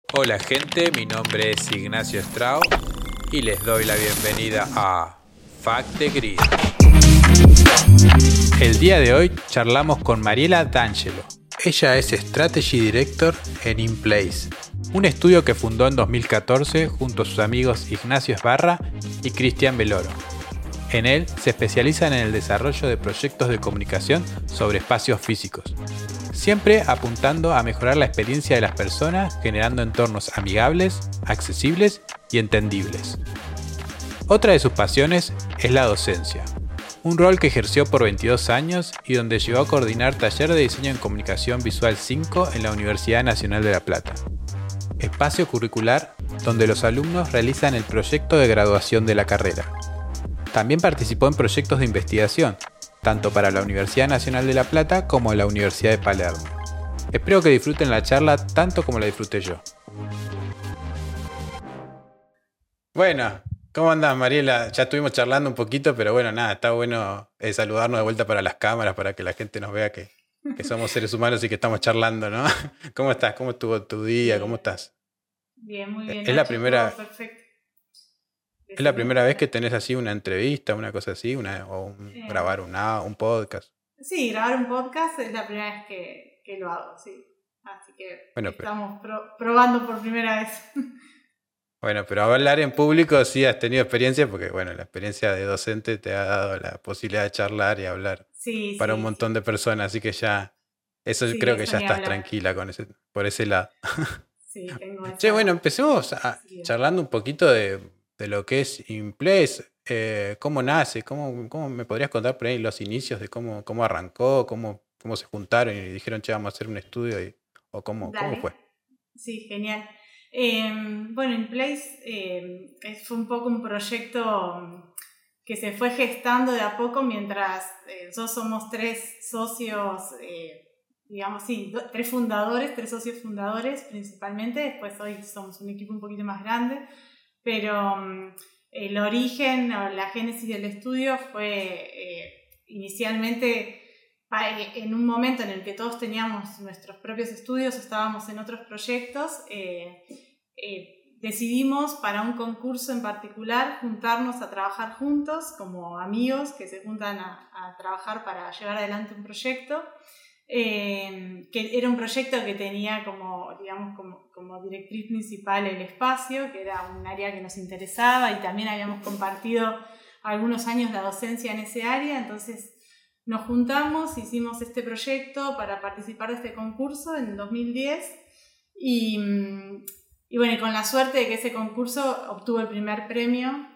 Hola gente, mi nombre es Ignacio Strau y les doy la bienvenida a Fact the Grid. El día de hoy charlamos con Mariela D'Angelo. Ella es Strategy Director en InPlace, un estudio que fundó en 2014 junto a sus amigos Ignacio Esbarra y Cristian Veloro. En él se especializan en el desarrollo de proyectos de comunicación sobre espacios físicos, siempre apuntando a mejorar la experiencia de las personas, generando entornos amigables, accesibles y entendibles. Otra de sus pasiones es la docencia, un rol que ejerció por 22 años y donde llegó a coordinar taller de diseño en comunicación visual 5 en la Universidad Nacional de La Plata. Espacio curricular donde los alumnos realizan el proyecto de graduación de la carrera. También participó en proyectos de investigación, tanto para la Universidad Nacional de La Plata como la Universidad de Palermo. Espero que disfruten la charla tanto como la disfruté yo. Bueno, ¿cómo andás, Mariela? Ya estuvimos charlando un poquito, pero bueno, nada, está bueno saludarnos de vuelta para las cámaras, para que la gente nos vea que somos seres humanos y que estamos charlando, ¿no? ¿Cómo estás? ¿Cómo estuvo tu día? ¿Cómo Bien, estás? bien, muy bien, ¿Es la Nacho, todo primera, perfecto. es la Decime. primera vez que tenés así una entrevista, una cosa así, Eh, grabar un podcast? sí, grabar un podcast es la primera vez que lo hago, sí. Así que Bueno, pero estamos probando por primera vez. Bueno, pero hablar en público sí has tenido experiencia porque, bueno, la experiencia de docente te ha dado la posibilidad de charlar y hablar Sí, para un sí, montón sí. de personas, así que ya, eso Sí, creo que eso ya ni estás hablar. tranquila por ese lado. Sí, tengo Che, bueno, esa empecemos facilidad. charlando un poquito de lo que es InPlace, cómo nace, cómo me podrías contar por ahí los inicios de cómo arrancó, cómo se juntaron y dijeron, che, vamos a hacer un estudio o cómo Dale. fue. Sí, genial. Bueno, InPlace fue un poco un proyecto que se fue gestando de a poco mientras nosotros somos tres socios, digamos, sí, tres socios fundadores principalmente, después hoy somos un equipo un poquito más grande, pero el origen o la génesis del estudio fue inicialmente en un momento en el que todos teníamos nuestros propios estudios, estábamos en otros proyectos, decidimos para un concurso en particular juntarnos a trabajar juntos como amigos que se juntan a trabajar para llevar adelante un proyecto, que era un proyecto que tenía como directriz principal el espacio, que era un área que nos interesaba y también habíamos compartido algunos años la docencia en ese área, entonces nos juntamos, hicimos este proyecto para participar de este concurso en 2010 y bueno, y con la suerte de que ese concurso obtuvo el primer premio,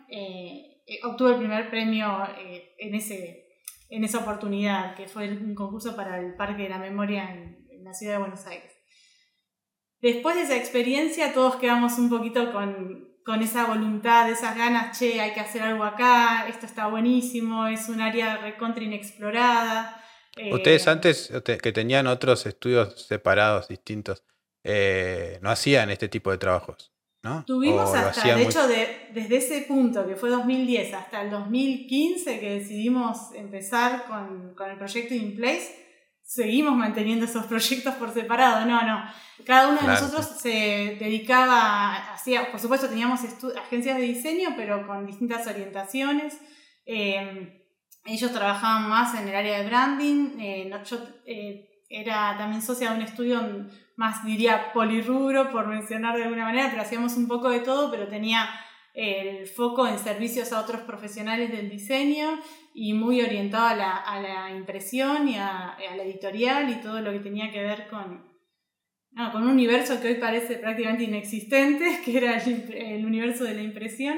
en esa oportunidad, que fue un concurso para el Parque de la Memoria en la ciudad de Buenos Aires. Después de esa experiencia todos quedamos un poquito con esa voluntad, esas ganas, che, hay que hacer algo acá, esto está buenísimo, es un área recontra inexplorada. Ustedes antes que tenían otros estudios separados, distintos, no hacían este tipo de trabajos, ¿no? Tuvimos O lo hasta, hacían de muy... hecho, desde ese punto, que fue 2010, hasta el 2015, que decidimos empezar con el proyecto InPlace, seguimos manteniendo esos proyectos por separado. No. Cada uno de Claro, sí. nosotros se dedicaba, hacía, por supuesto teníamos agencias de diseño, pero con distintas orientaciones. Ellos trabajaban más en el área de branding. Yo era también socia de un estudio más, diría, polirrubro, por mencionar de alguna manera, pero hacíamos un poco de todo, pero tenía el foco en servicios a otros profesionales del diseño y muy orientado a la impresión y a la editorial y todo lo que tenía que ver con un universo que hoy parece prácticamente inexistente, que era el universo de la impresión.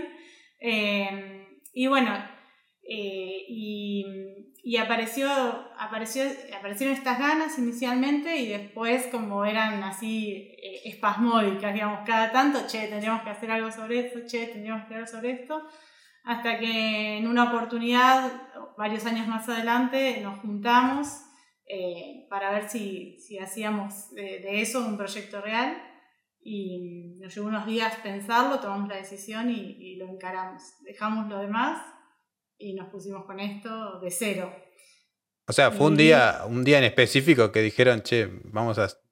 Y bueno, y aparecieron estas ganas inicialmente y después, como eran así espasmódicas, digamos, cada tanto, che, tendríamos que hacer algo sobre esto, che, tendríamos que hacer algo sobre esto, hasta que en una oportunidad, varios años más adelante, nos juntamos para ver si hacíamos de eso un proyecto real, y nos llevó unos días pensarlo, tomamos la decisión y lo encaramos. Dejamos lo demás y nos pusimos con esto de cero. O sea, fue Y un día en específico que dijeron, che, vamos a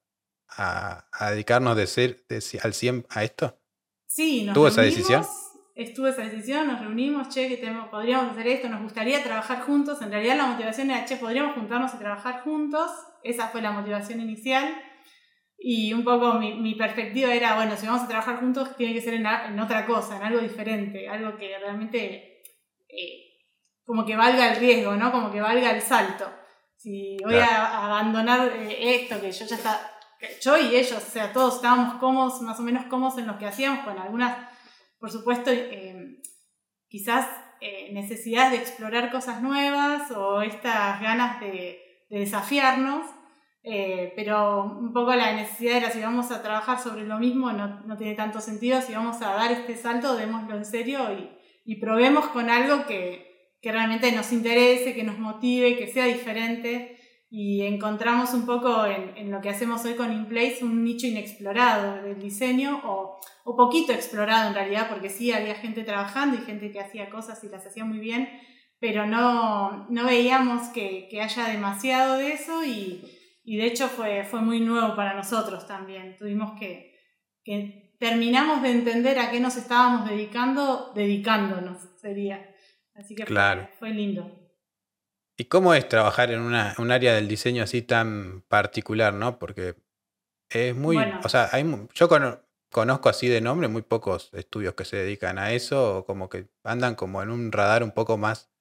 a dedicarnos al 100 a esto? Sí, nos ¿Tuvo esa reunimos, decisión? estuvo esa decisión, nos reunimos, che, podríamos hacer esto, nos gustaría trabajar juntos. En realidad la motivación era, che, podríamos juntarnos y trabajar juntos. Esa fue la motivación inicial. Y un poco mi perspectiva era, bueno, si vamos a trabajar juntos, tiene que ser en otra cosa, en algo diferente, algo que realmente como que valga el riesgo, ¿no? Como que valga el salto. Si voy a abandonar esto, que yo ya está, yo y ellos, o sea, todos estábamos cómodos, más o menos cómodos en lo que hacíamos, con algunas, por supuesto, quizás necesidades de explorar cosas nuevas o estas ganas de desafiarnos. Pero un poco la necesidad era, si vamos a trabajar sobre lo mismo no tiene tanto sentido. Si vamos a dar este salto, démoslo en serio y probemos con algo que realmente nos interese, que nos motive, que sea diferente. Y encontramos un poco en lo que hacemos hoy con InPlace un nicho inexplorado del diseño, o poquito explorado en realidad, porque sí había gente trabajando y gente que hacía cosas y las hacía muy bien, pero no veíamos que haya demasiado de eso. Y de hecho fue muy nuevo para nosotros también. Tuvimos que terminamos de entender a qué nos estábamos dedicándonos, sería. Así que Claro. fue lindo. ¿Y cómo es trabajar en un área del diseño así tan particular, no? Porque es muy... Bueno, O sea, yo conozco así de nombre muy pocos estudios que se dedican a eso, o como que andan como en un radar un poco más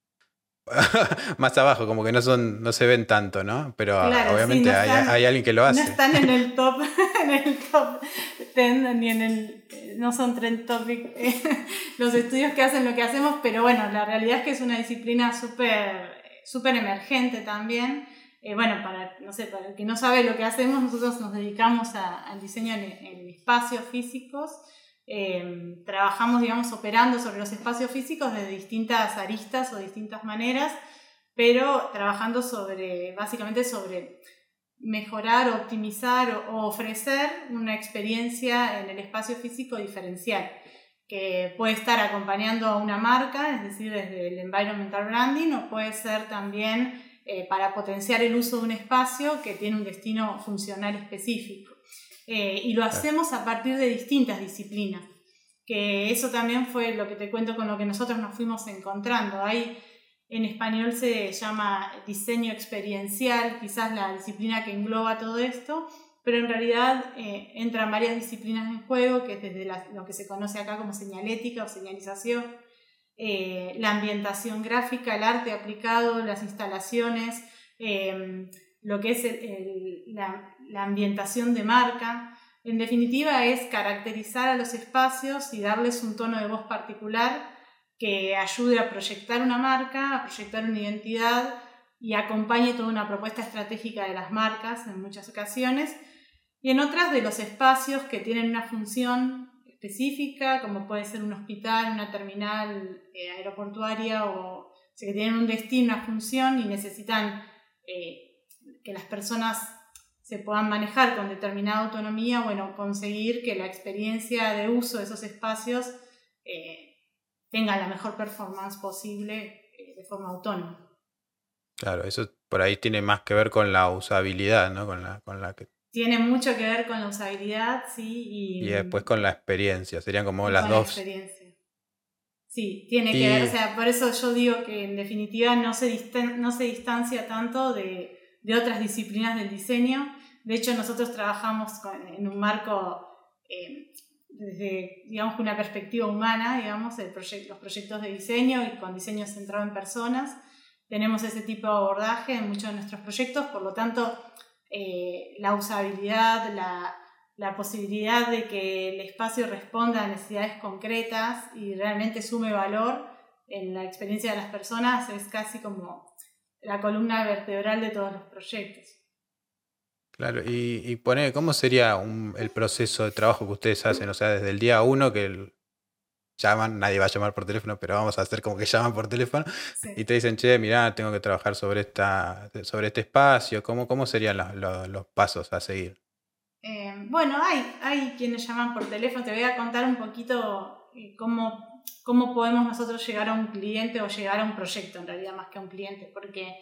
más abajo, como que no se ven tanto, ¿no? Pero claro, sí, obviamente hay alguien que lo no hace. están en el top, en el top 10, ni en el, no son trend topic los estudios que hacen lo que hacemos, pero bueno, la realidad es que es una disciplina súper emergente también. Bueno, para el que no sabe lo que hacemos, nosotros nos dedicamos al diseño en espacios físicos. Trabajamos, digamos, operando sobre los espacios físicos de distintas aristas o distintas maneras, pero trabajando básicamente sobre mejorar, optimizar o ofrecer una experiencia en el espacio físico diferencial, que puede estar acompañando a una marca, es decir, desde el environmental branding, o puede ser también para potenciar el uso de un espacio que tiene un destino funcional específico. Y lo hacemos a partir de distintas disciplinas, que eso también fue lo que te cuento con lo que nosotros nos fuimos encontrando. En español se llama diseño experiencial, quizás la disciplina que engloba todo esto, pero en realidad entran varias disciplinas en juego, que es desde lo que se conoce acá como señalética o señalización, la ambientación gráfica, el arte aplicado, las instalaciones, lo que es la ambientación de marca. En definitiva, es caracterizar a los espacios y darles un tono de voz particular que ayude a proyectar una marca, a proyectar una identidad y acompañe toda una propuesta estratégica de las marcas en muchas ocasiones, y en otras de los espacios que tienen una función específica, como puede ser un hospital, una terminal aeroportuaria, o sea, que tienen un destino, una función y necesitan que las personas se puedan manejar con determinada autonomía, bueno, conseguir que la experiencia de uso de esos espacios tenga la mejor performance posible de forma autónoma. Claro, eso por ahí tiene más que ver con la usabilidad, ¿no? Con la que... Tiene mucho que ver con la usabilidad, sí, Y después con la experiencia, serían como y las con la dos. experiencia. Sí, tiene que ver, o Y sea, por eso yo digo que en definitiva no se distancia tanto de otras disciplinas del diseño. De hecho, nosotros trabajamos en un marco desde, digamos, una perspectiva humana, digamos, los proyectos de diseño y con diseño centrado en personas. Tenemos ese tipo de abordaje en muchos de nuestros proyectos, por lo tanto, la usabilidad, la posibilidad de que el espacio responda a necesidades concretas y realmente sume valor en la experiencia de las personas es casi como la columna vertebral de todos los proyectos. claro, y poner, ¿cómo sería el proceso de trabajo que ustedes hacen? O sea, desde el día uno que llaman, nadie va a llamar por teléfono, pero vamos a hacer como que llaman por teléfono Sí. y te dicen, che, mirá, tengo que trabajar sobre este espacio. ¿Cómo serían los pasos a seguir? Bueno, hay quienes llaman por teléfono. Te voy a contar un poquito cómo podemos nosotros llegar a un cliente o llegar a un proyecto, en realidad, más que a un cliente, porque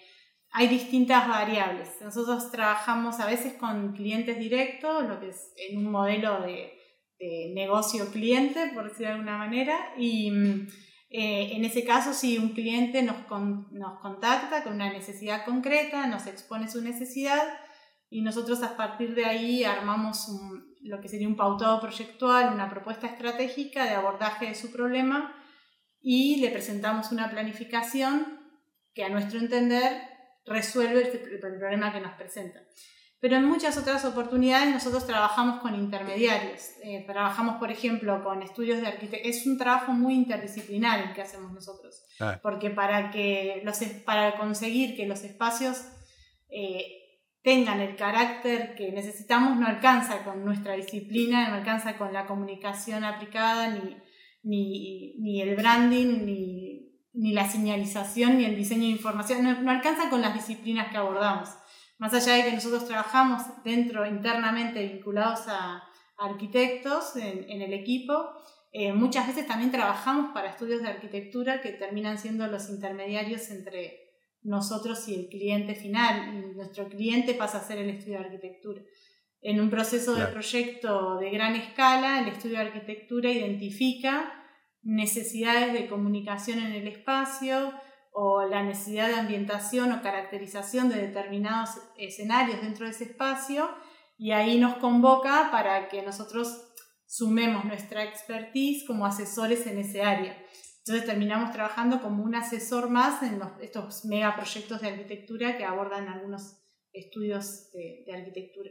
hay distintas variables. Nosotros trabajamos a veces con clientes directos, lo que es en un modelo de negocio cliente, por decirlo de alguna manera, y en ese caso si un cliente nos contacta con una necesidad concreta, nos expone su necesidad y nosotros a partir de ahí armamos lo que sería un pautado proyectual, una propuesta estratégica de abordaje de su problema y le presentamos una planificación que a nuestro entender resuelve el problema que nos presenta. Pero en muchas otras oportunidades nosotros trabajamos con intermediarios. Trabajamos, por ejemplo, con estudios de arquitectura. Es un trabajo muy interdisciplinar el que hacemos nosotros. Porque para conseguir que los espacios tengan el carácter que necesitamos, no alcanza con nuestra disciplina, no alcanza con la comunicación aplicada, ni el branding, ni la señalización, ni el diseño de información. No alcanza con las disciplinas que abordamos. Más allá de que nosotros trabajamos internamente vinculados a arquitectos en el equipo, muchas veces también trabajamos para estudios de arquitectura que terminan siendo los intermediarios entre nosotros y el cliente final, y nuestro cliente pasa a ser el estudio de arquitectura. En un proceso de proyecto de gran escala, el estudio de arquitectura identifica necesidades de comunicación en el espacio, o la necesidad de ambientación o caracterización de determinados escenarios dentro de ese espacio, y ahí nos convoca para que nosotros sumemos nuestra expertise como asesores en ese área. Entonces terminamos trabajando como un asesor más en estos megaproyectos de arquitectura que abordan algunos estudios de arquitectura.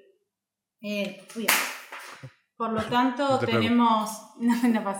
Por lo tanto, tenemos... No pasa.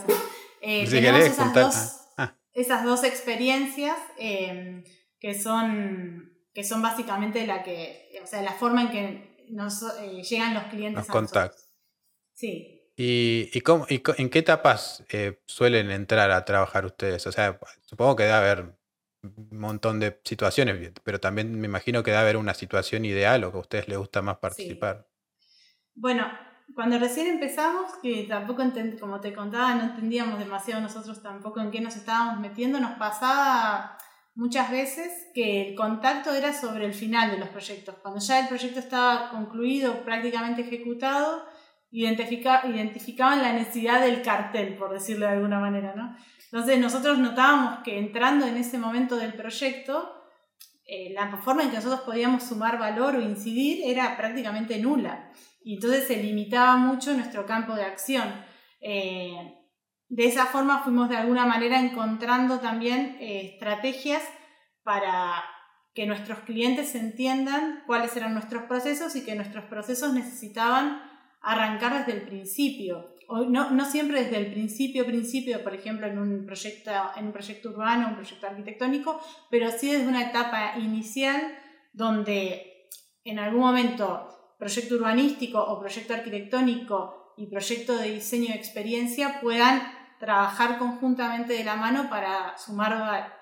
Tenemos esas dos experiencias que son básicamente la forma en que nos llegan los clientes a nosotros. Sí. ¿Y en qué etapas suelen entrar a trabajar ustedes? O sea, supongo que debe haber un montón de situaciones, pero también me imagino que debe haber una situación ideal o que a ustedes les gusta más participar. Sí. Bueno, cuando recién empezamos, que tampoco como te contaba, no entendíamos demasiado nosotros tampoco en qué nos estábamos metiendo, nos pasaba muchas veces que el contacto era sobre el final de los proyectos. Cuando ya el proyecto estaba concluido, prácticamente ejecutado, identificaban la necesidad del cartel, por decirlo de alguna manera, ¿no? Entonces nosotros notábamos que entrando en ese momento del proyecto, la forma en que nosotros podíamos sumar valor o incidir era prácticamente nula. Y entonces se limitaba mucho nuestro campo de acción. De esa forma fuimos de alguna manera encontrando también estrategias para que nuestros clientes entiendan cuáles eran nuestros procesos y que nuestros procesos necesitaban arrancar desde el principio. No siempre desde el principio, por ejemplo, en un proyecto urbano, un proyecto arquitectónico, pero sí desde una etapa inicial donde en algún momento proyecto urbanístico o proyecto arquitectónico y proyecto de diseño de experiencia puedan trabajar conjuntamente de la mano para sumar,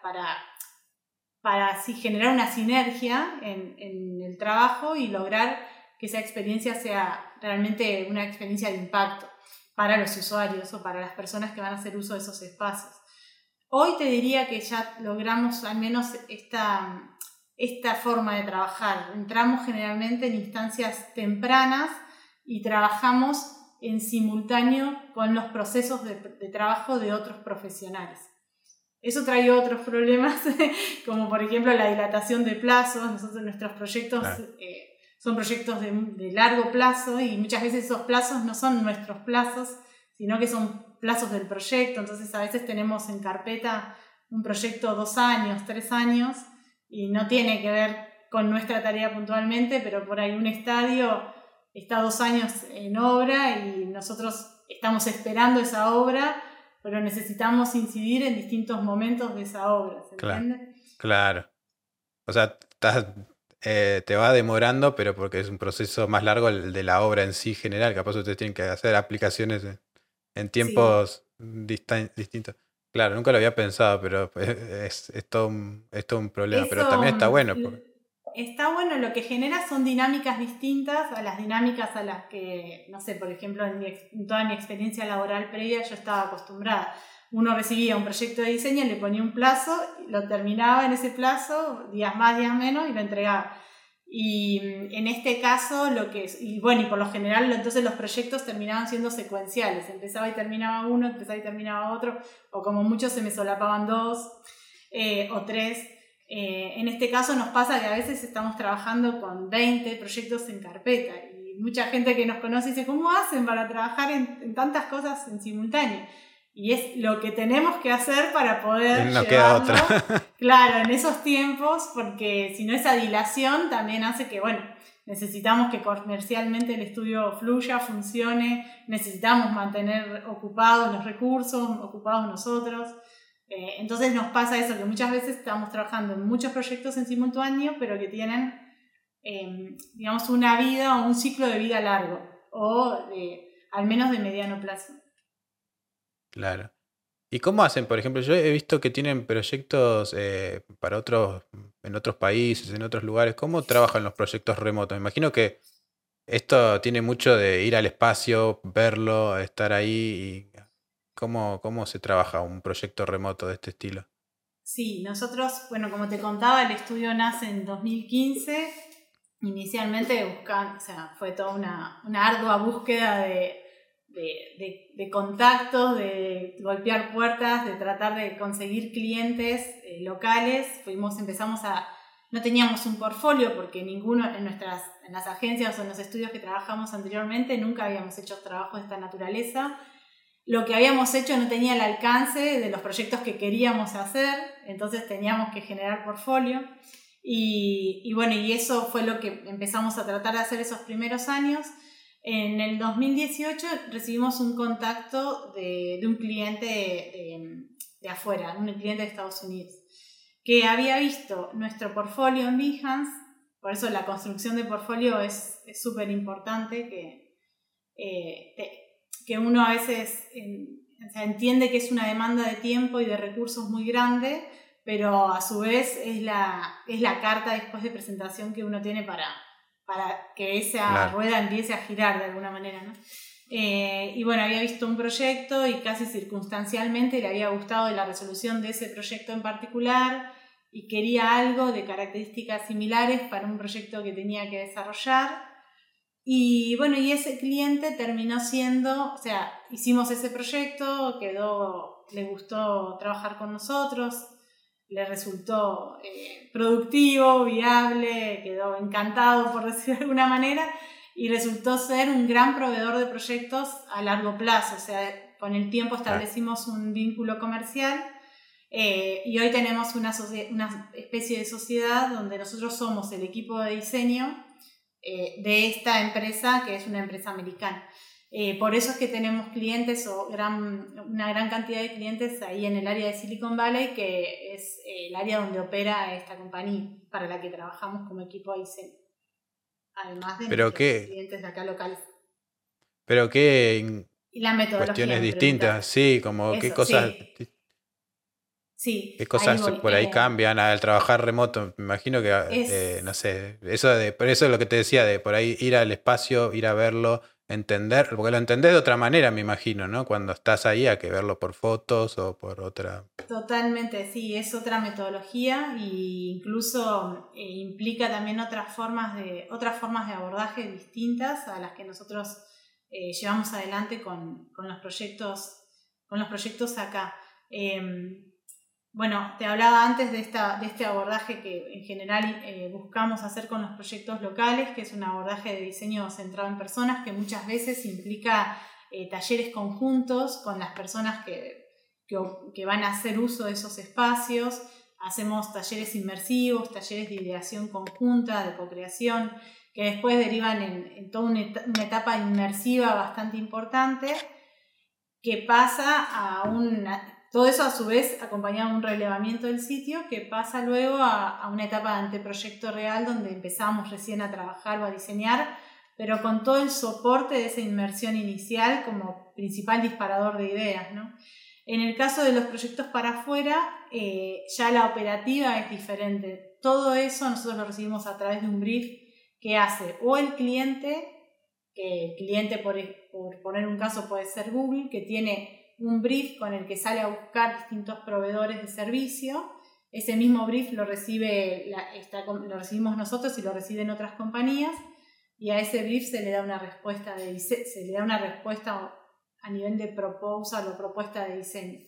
para así generar una sinergia en el trabajo y lograr que esa experiencia sea realmente una experiencia de impacto para los usuarios o para las personas que van a hacer uso de esos espacios. Hoy te diría que ya logramos al menos esta forma de trabajar. Entramos generalmente en instancias tempranas y trabajamos en simultáneo con los procesos de trabajo de otros profesionales. Eso trae otros problemas, como por ejemplo la dilatación de plazos. Nuestros proyectos son proyectos de largo plazo y muchas veces esos plazos no son nuestros plazos, sino que son plazos del proyecto. Entonces a veces tenemos en carpeta un proyecto 2 años, 3 años, y no tiene que ver con nuestra tarea puntualmente, pero por ahí un estadio está 2 años en obra y nosotros estamos esperando esa obra, pero necesitamos incidir en distintos momentos de esa obra, ¿se entiende? Claro. O sea, te va demorando, pero porque es un proceso más largo el de la obra en sí general. Capaz ustedes tienen que hacer aplicaciones en tiempos distintos. Claro, nunca lo había pensado, pero es todo un problema. Eso, pero también está bueno. Está bueno, lo que genera son dinámicas distintas a las dinámicas a las que, no sé, por ejemplo, en toda mi experiencia laboral previa yo estaba acostumbrada. uno recibía un proyecto de diseño, le ponía un plazo, lo terminaba en ese plazo, días más, días menos, y lo entregaba. Y en este caso, y por lo general, entonces los proyectos terminaban siendo secuenciales. Empezaba y terminaba uno, empezaba y terminaba otro, o como mucho se me solapaban 2 o 3. En este caso nos pasa que a veces estamos trabajando con 20 proyectos en carpeta. Y mucha gente que nos conoce dice, ¿cómo hacen para trabajar en tantas cosas en simultáneo? Y es lo que tenemos que hacer para poder no llevarlo, queda otra. claro, en esos tiempos, porque si no esa dilación también hace que, necesitamos que comercialmente el estudio fluya, funcione, necesitamos mantener ocupados los recursos, ocupados nosotros. Entonces nos pasa eso, que muchas veces estamos trabajando en muchos proyectos en simultáneo, pero que tienen, digamos, una vida o un ciclo de vida largo, o al menos de mediano plazo. Claro. ¿Y cómo hacen? Por ejemplo, yo he visto que tienen proyectos para en otros países, en otros lugares. ¿Cómo trabajan los proyectos remotos? Me imagino que esto tiene mucho de ir al espacio, verlo, estar ahí. Y ¿cómo se trabaja un proyecto remoto de este estilo? Sí, nosotros, como te contaba, el estudio nace en 2015. Inicialmente fue toda una ardua búsqueda de contactos, de golpear puertas, de tratar de conseguir clientes locales. No teníamos un portfolio porque ninguno en las agencias o en los estudios que trabajamos anteriormente nunca habíamos hecho trabajos de esta naturaleza. Lo que habíamos hecho no tenía el alcance de los proyectos que queríamos hacer, entonces teníamos que generar portfolio. Y eso fue lo que empezamos a tratar de hacer esos primeros años. En el 2018 recibimos un contacto de un cliente de afuera, un cliente de Estados Unidos, que había visto nuestro portfolio en Behance. Por eso la construcción de portfolio es súper importante, que uno a veces entiende que es una demanda de tiempo y de recursos muy grande, pero a su vez es la carta después de presentación que uno tiene para que esa rueda empiece a girar de alguna manera, ¿no? Había visto un proyecto y casi circunstancialmente le había gustado la resolución de ese proyecto en particular y quería algo de características similares para un proyecto que tenía que desarrollar. Y ese cliente terminó siendo, hicimos ese proyecto, le gustó trabajar con nosotros, le resultó productivo, viable, quedó encantado, por decirlo de alguna manera, y resultó ser un gran proveedor de proyectos a largo plazo. Con el tiempo establecimos un vínculo comercial y hoy tenemos una especie de sociedad donde nosotros somos el equipo de diseño de esta empresa, que es una empresa americana. Por eso es que tenemos clientes una gran cantidad de clientes ahí en el área de Silicon Valley, que es el área donde opera esta compañía para la que trabajamos como equipo de diseño. Además de nuestros clientes de acá locales. Pero qué y la metodología, cuestiones distintas, sí, como eso, qué cosas... Sí, ¿Qué cosas por ahí cambian al trabajar remoto? Me imagino que, no sé, por eso es lo que te decía, de por ahí ir al espacio, ir a verlo, entender, porque lo entendés de otra manera, me imagino, ¿no? Cuando estás ahí hay que verlo por fotos o por otra... Totalmente, sí, es otra metodología e incluso implica también otras formas de abordaje distintas a las que nosotros llevamos adelante con los proyectos acá. Te hablaba antes de este abordaje que en general buscamos hacer con los proyectos locales, que es un abordaje de diseño centrado en personas, que muchas veces implica talleres conjuntos con las personas que van a hacer uso de esos espacios. Hacemos talleres inmersivos, talleres de ideación conjunta, de co-creación, que después derivan en toda una etapa inmersiva bastante importante, que pasa todo eso a su vez acompañado de un relevamiento del sitio, que pasa luego a una etapa de anteproyecto real, donde empezamos recién a trabajar o a diseñar, pero con todo el soporte de esa inmersión inicial como principal disparador de ideas, ¿no? En el caso de los proyectos para afuera, ya la operativa es diferente. Todo eso nosotros lo recibimos a través de un brief que hace o el cliente, que el cliente por poner un caso puede ser Google, que tiene un brief con el que sale a buscar distintos proveedores de servicio. Ese mismo brief lo recibimos nosotros y lo reciben otras compañías, y a ese brief se le da una respuesta a nivel de proposal o propuesta de diseño.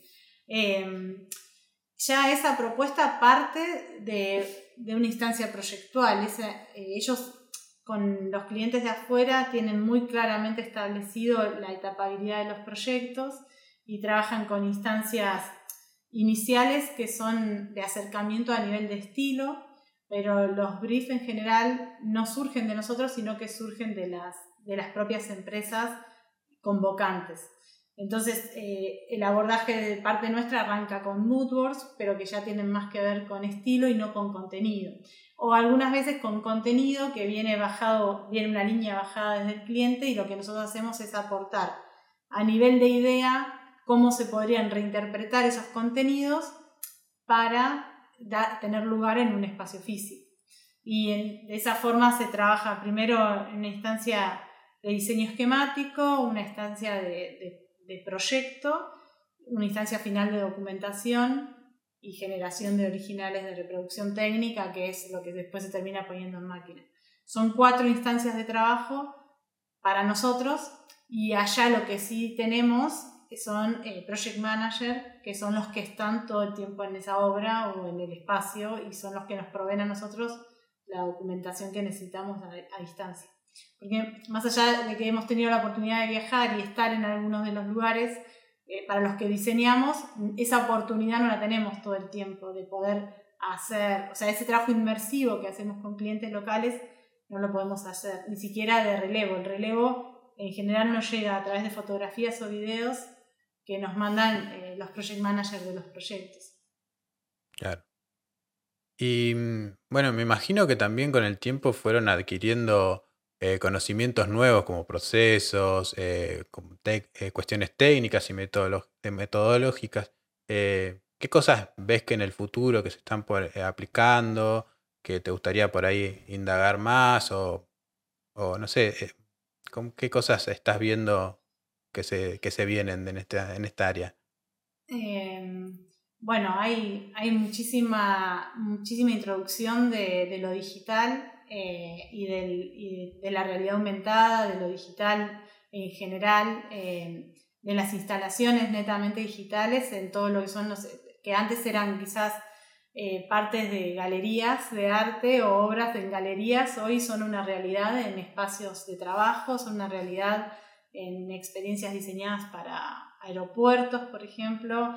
Ya esa propuesta parte de una instancia proyectual. Ellos con los clientes de afuera tienen muy claramente establecido la etapabilidad de los proyectos y trabajan con instancias iniciales que son de acercamiento a nivel de estilo, pero los briefs en general no surgen de nosotros, sino que surgen de las propias empresas convocantes. Entonces, el abordaje de parte nuestra arranca con moodboards, pero que ya tienen más que ver con estilo y no con contenido. O algunas veces con contenido que viene una línea bajada desde el cliente, y lo que nosotros hacemos es aportar a nivel de idea cómo se podrían reinterpretar esos contenidos para tener lugar en un espacio físico. Y de esa forma se trabaja primero en una instancia de diseño esquemático, una instancia de proyecto, una instancia final de documentación y generación de originales de reproducción técnica, que es lo que después se termina poniendo en máquina. Son 4 instancias de trabajo para nosotros, y allá lo que sí tenemos son project manager, que son los que están todo el tiempo en esa obra o en el espacio, y son los que nos proveen a nosotros la documentación que necesitamos a distancia. Porque más allá de que hemos tenido la oportunidad de viajar y estar en algunos de los lugares para los que diseñamos, esa oportunidad no la tenemos todo el tiempo de poder hacer, o sea, ese trabajo inmersivo que hacemos con clientes locales no lo podemos hacer, ni siquiera de relevo. El relevo en general nos llega a través de fotografías o videos que nos mandan los project managers de los proyectos. Claro. Y bueno, me imagino que también con el tiempo fueron adquiriendo conocimientos nuevos como procesos, cuestiones técnicas y metodológicas. ¿Qué cosas ves que en el futuro que se están aplicando, que te gustaría por ahí indagar más o no sé, qué cosas estás viendo que se vienen en esta área? Bueno, hay muchísima introducción de lo digital y de la realidad aumentada, de lo digital en general, de las instalaciones netamente digitales en todo lo que son que antes eran quizás partes de galerías de arte o obras en galerías, hoy son una realidad en espacios de trabajo, son una realidad en experiencias diseñadas para aeropuertos, por ejemplo,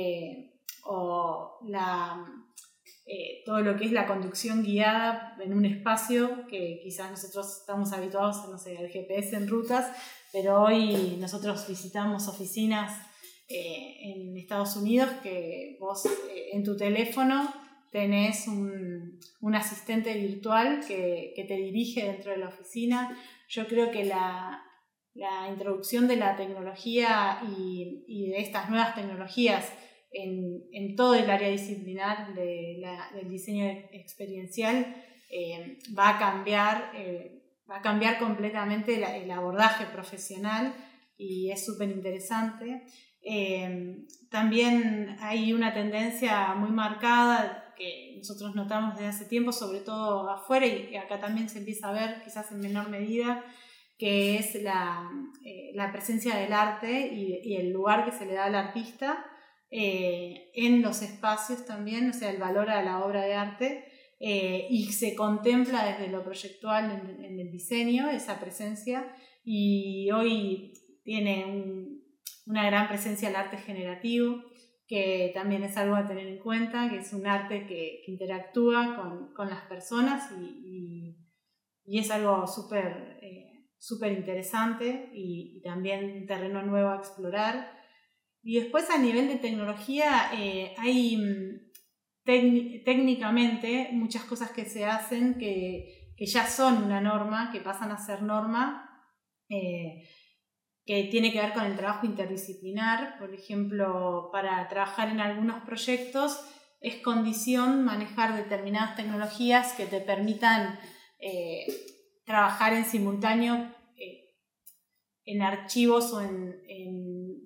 o todo lo que es la conducción guiada en un espacio que quizás nosotros estamos habituados, no sé, al GPS en rutas, pero hoy nosotros visitamos oficinas en Estados Unidos que vos en tu teléfono tenés un asistente virtual que te dirige dentro de la oficina. Yo creo que la introducción de la tecnología y de estas nuevas tecnologías en todo el área disciplinar del diseño experiencial va a cambiar completamente el abordaje profesional, y es súper interesante. También hay una tendencia muy marcada que nosotros notamos desde hace tiempo, sobre todo afuera, y acá también se empieza a ver quizás en menor medida, que es la presencia del arte y el lugar que se le da al artista en los espacios también, o sea, el valor a la obra de arte, y se contempla desde lo proyectual en el diseño, esa presencia, y hoy tiene una gran presencia el arte generativo, que también es algo a tener en cuenta, que es un arte que interactúa con las personas y es algo súper interesante y también un terreno nuevo a explorar. Y después, a nivel de tecnología, hay técnicamente muchas cosas que se hacen que ya son una norma, que pasan a ser norma, que tiene que ver con el trabajo interdisciplinar. Por ejemplo, para trabajar en algunos proyectos es condición manejar determinadas tecnologías que te permitan trabajar en simultáneo en archivos o en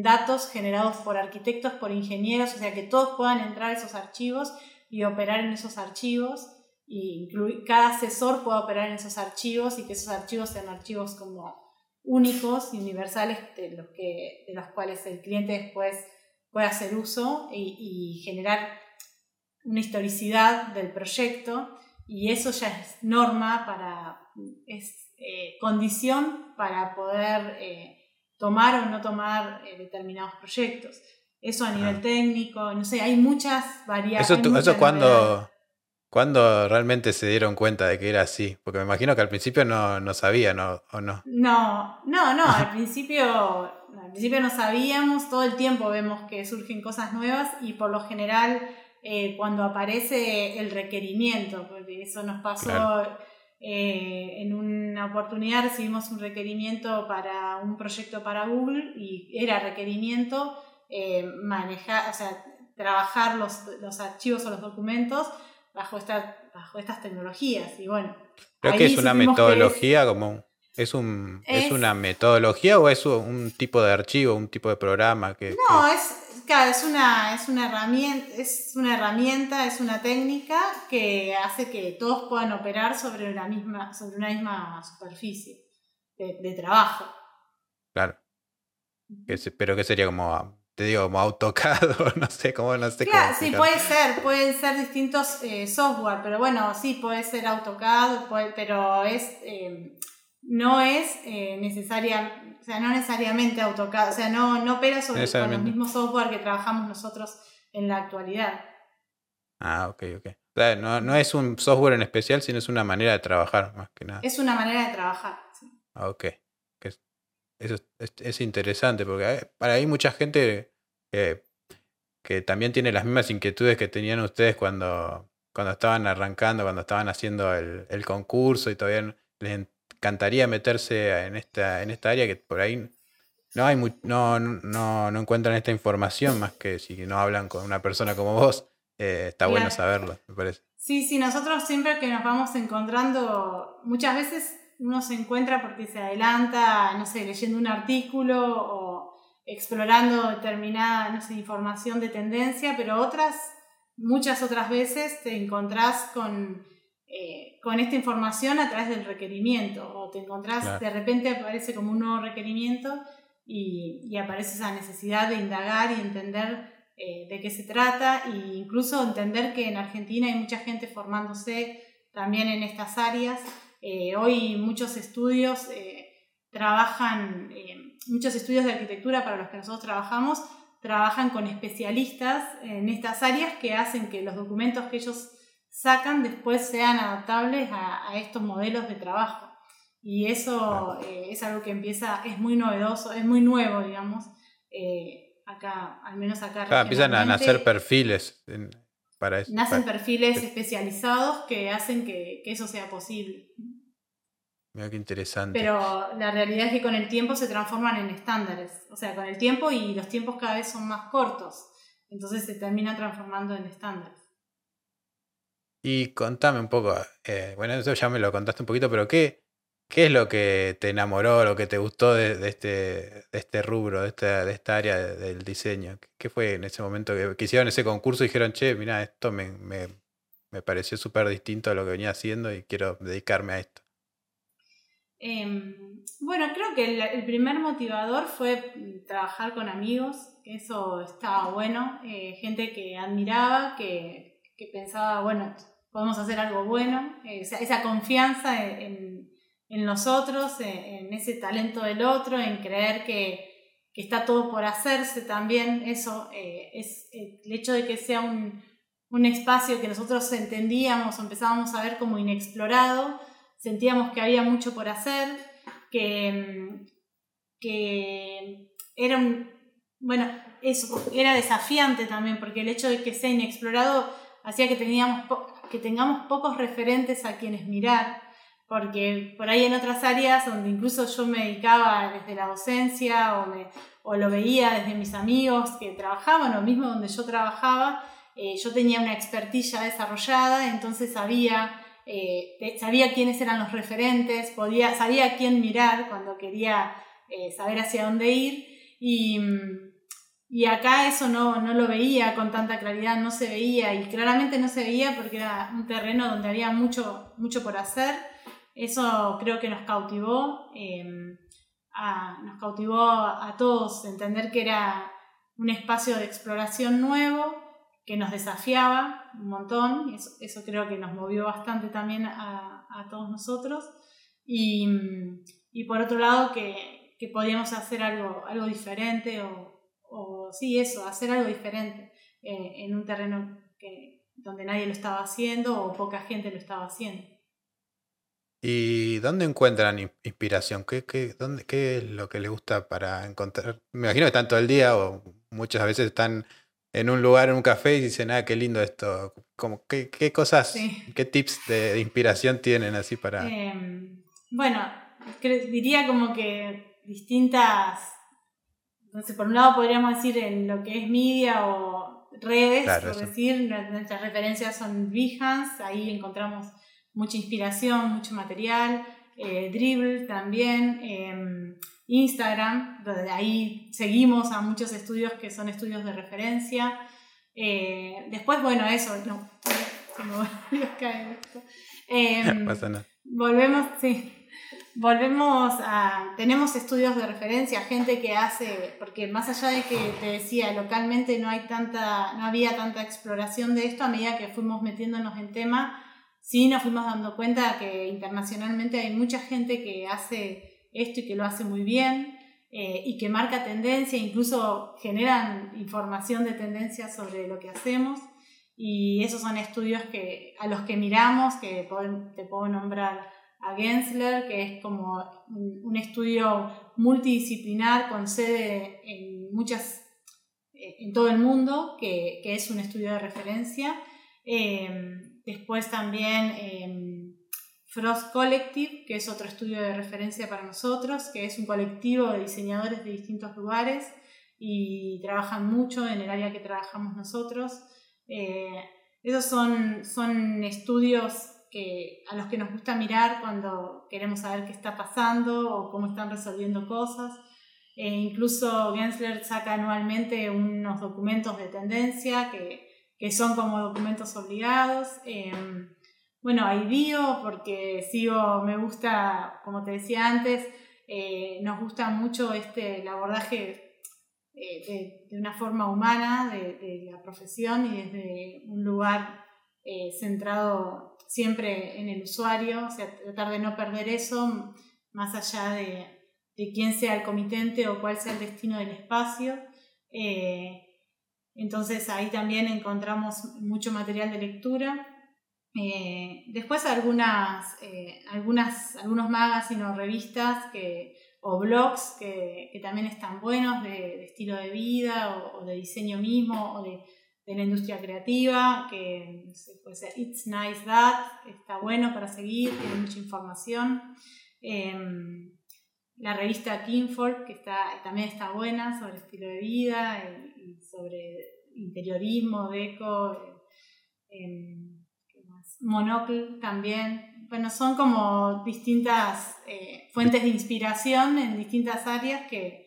datos generados por arquitectos, por ingenieros, o sea, que todos puedan entrar a esos archivos y operar en esos archivos, y cada asesor pueda operar en esos archivos y que esos archivos sean archivos como únicos y universales de los cuales el cliente después puede hacer uso y generar una historicidad del proyecto, y eso ya es norma condición para poder tomar o no tomar determinados proyectos. Eso a nivel técnico, no sé, hay muchas variables. ¿Eso cuándo realmente se dieron cuenta de que era así? Porque me imagino que al principio no sabían, ¿o no? No, al principio no sabíamos, todo el tiempo vemos que surgen cosas nuevas, y por lo general cuando aparece el requerimiento, porque eso nos pasó, claro. En una oportunidad recibimos un requerimiento para un proyecto para Google, y era requerimiento manejar, o sea, trabajar los archivos o los documentos bajo estas tecnologías, y bueno. Creo que es una metodología ¿Es una metodología o es un tipo de archivo, un tipo de programa? Es una herramienta, es una técnica que hace que todos puedan operar sobre una misma superficie de trabajo. Claro. Pero que sería como, te digo, como AutoCAD, no sé cómo. Claro, sí, pueden ser distintos software, pero bueno, sí, puede ser AutoCAD, pero no es necesaria, o sea, no necesariamente AutoCAD, o sea, no opera con los mismos software que trabajamos nosotros en la actualidad. Ah, ok. O sea, no es un software en especial, sino es una manera de trabajar, más que nada. Es una manera de trabajar, sí. Ah, ok. Eso es interesante, porque hay mucha gente que también tiene las mismas inquietudes que tenían ustedes cuando estaban arrancando, cuando estaban haciendo el concurso, y todavía les encantaría meterse en esta área, que por ahí no encuentran esta información, más que si no hablan con una persona como vos. Está bueno saberlo, me parece. Sí, nosotros siempre que nos vamos encontrando, muchas veces uno se encuentra porque se adelanta, no sé, leyendo un artículo o explorando determinada, no sé, información de tendencia, pero muchas otras veces te encontrás con esta información a través del requerimiento, o te encontrás, claro. De repente aparece como un nuevo requerimiento y aparece esa necesidad de indagar y entender de qué se trata, e incluso entender que en Argentina hay mucha gente formándose también en estas áreas. Hoy muchos estudios muchos estudios de arquitectura para los que nosotros trabajan con especialistas en estas áreas, que hacen que los documentos que ellos sacan después sean adaptables a estos modelos de trabajo. Y eso es algo que es muy novedoso, es muy nuevo, digamos, acá, al menos acá. Claro, empiezan a nacer perfiles para eso. Nacen perfiles especializados que hacen que eso sea posible. Mira qué interesante. Pero la realidad es que con el tiempo se transforman en estándares. O sea, con el tiempo, y los tiempos cada vez son más cortos. Entonces se termina transformando en estándares. Y contame un poco, bueno, eso ya me lo contaste un poquito, pero ¿qué es lo que te enamoró, lo que te gustó de este rubro, de esta área del diseño? ¿Qué fue en ese momento que hicieron ese concurso y dijeron, che, mira, esto me pareció súper distinto a lo que venía haciendo y quiero dedicarme a esto? Bueno, creo que el primer motivador fue trabajar con amigos, que eso estaba bueno, gente que admiraba, que pensaba, bueno, podemos hacer algo bueno, esa confianza en nosotros, en ese talento del otro, en creer que está todo por hacerse también. Eso es el hecho de que sea un espacio que nosotros entendíamos o empezábamos a ver como inexplorado. Sentíamos que había mucho por hacer, que era desafiante también, porque el hecho de que sea inexplorado hacía que tengamos pocos referentes a quienes mirar, porque por ahí en otras áreas donde incluso yo me dedicaba desde la docencia o lo veía desde mis amigos que trabajaban, o mismo donde yo trabajaba, yo tenía una expertise ya desarrollada, entonces sabía quiénes eran los referentes, sabía a quién mirar cuando quería saber hacia dónde ir, y Y acá eso no lo veía con tanta claridad, no se veía, y claramente no se veía porque era un terreno donde había mucho por hacer. Eso creo que nos cautivó a todos, entender que era un espacio de exploración nuevo, que nos desafiaba un montón. Eso creo que nos movió bastante también a todos nosotros. Y por otro lado que podíamos hacer algo diferente o sí, eso, hacer algo diferente en un terreno donde nadie lo estaba haciendo o poca gente lo estaba haciendo. ¿Y dónde encuentran inspiración? ¿Qué es lo que les gusta para encontrar? Me imagino que están todo el día o muchas veces están en un lugar, en un café y dicen, qué lindo esto. Como, ¿qué cosas, Sí. qué tips de inspiración tienen así para...? Bueno, diría como que distintas, entonces por un lado podríamos decir en lo que es media o redes, Claro, por eso. decir, nuestras referencias son Behance, ahí encontramos mucha inspiración, mucho material, Dribbble también, Instagram, donde ahí seguimos a muchos estudios que son estudios de referencia. Después, bueno, eso, no, se me volvió a caer esto. Pasa nada. Tenemos estudios de referencia, gente que hace, porque más allá de que te decía, localmente no había tanta exploración de esto, a medida que fuimos metiéndonos en tema, sí nos fuimos dando cuenta que internacionalmente hay mucha gente que hace esto y que lo hace muy bien, y que marca tendencia, incluso generan información de tendencia sobre lo que hacemos. Y esos son estudios a los que miramos, que te puedo nombrar a Gensler, que es como un estudio multidisciplinar con sede en todo el mundo, que es un estudio de referencia. Después también Frost Collective, que es otro estudio de referencia para nosotros, que es un colectivo de diseñadores de distintos lugares y trabajan mucho en el área que trabajamos nosotros. Esos son estudios a los que nos gusta mirar cuando queremos saber qué está pasando o cómo están resolviendo cosas. Incluso Gensler saca anualmente unos documentos de tendencia que son como documentos obligados. Bueno, IDEO, porque me gusta, como te decía antes, nos gusta mucho el abordaje de una forma humana de la profesión y desde un lugar centrado siempre en el usuario, o sea, tratar de no perder eso, más allá de quién sea el comitente o cuál sea el destino del espacio. Entonces ahí también encontramos mucho material de lectura. Después algunos magazines o revistas o blogs que también están buenos de estilo de vida o de diseño mismo o de la industria creativa, que puede ser It's Nice That, está bueno para seguir, tiene mucha información. La revista Kinfolk, que también está buena sobre estilo de vida y sobre interiorismo, deco. Monocle también. Bueno, son como distintas fuentes de inspiración en distintas áreas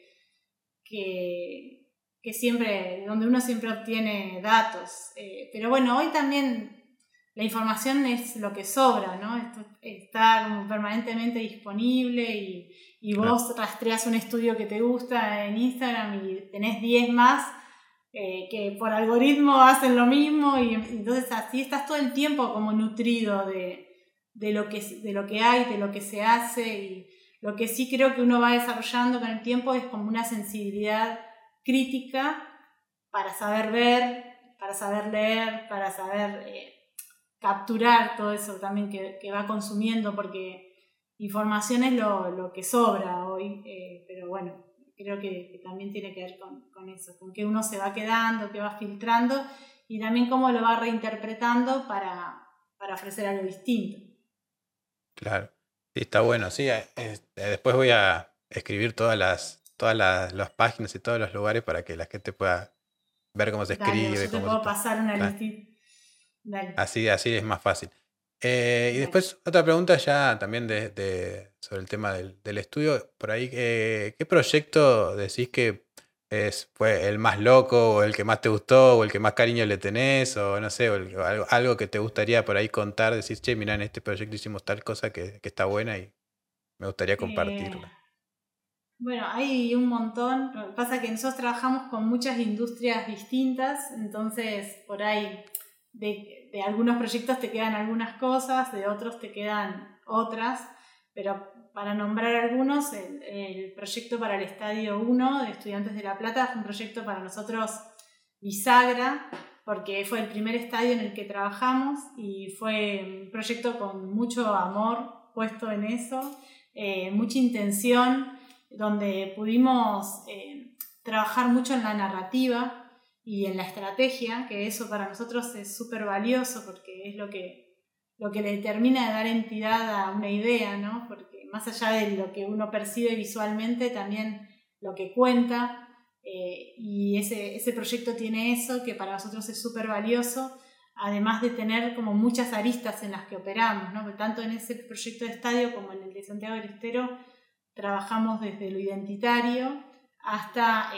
donde uno siempre obtiene datos. Pero bueno, hoy también la información es lo que sobra, ¿no? Esto está como permanentemente disponible y vos rastreas un estudio que te gusta en Instagram y tenés 10 más que por algoritmo hacen lo mismo y entonces así estás todo el tiempo como nutrido de lo que hay, de lo que se hace, y lo que sí creo que uno va desarrollando con el tiempo es como una sensibilidad crítica para saber ver, para saber leer, para saber capturar todo eso también que va consumiendo, porque información es lo que sobra hoy, pero bueno, creo que también tiene que ver con eso, con qué uno se va quedando, qué va filtrando y también cómo lo va reinterpretando para ofrecer algo distinto. Claro, sí, está bueno. Sí, después voy a escribir todas las páginas y todos los lugares para que la gente pueda ver cómo se Dale, escribe, yo te cómo puedo pasar una está. listita. Dale. Así es más fácil. Y Dale. después otra pregunta ya también sobre el tema del estudio. Por ahí, ¿qué proyecto decís que fue el más loco o el que más te gustó o el que más cariño le tenés o no sé, o algo que te gustaría por ahí contar, decir, che, mirá, en este proyecto hicimos tal cosa que está buena y me gustaría Eh, compartirla. bueno, hay un montón. Lo que pasa es que nosotros trabajamos con muchas industrias distintas, entonces por ahí de algunos proyectos te quedan algunas cosas, de otros te quedan otras, pero para nombrar algunos, el proyecto para el Estadio 1 de Estudiantes de La Plata fue un proyecto para nosotros bisagra, porque fue el primer estadio en el que trabajamos y fue un proyecto con mucho amor puesto en eso, mucha intención, donde pudimos trabajar mucho en la narrativa y en la estrategia, que eso para nosotros es súper valioso porque es lo que le termina de dar entidad a una idea, ¿no? Porque más allá de lo que uno percibe visualmente, también lo que cuenta, y ese proyecto tiene eso, que para nosotros es súper valioso, además de tener como muchas aristas en las que operamos, ¿no? Porque tanto en ese proyecto de estadio como en el de Santiago del Estero trabajamos desde lo identitario hasta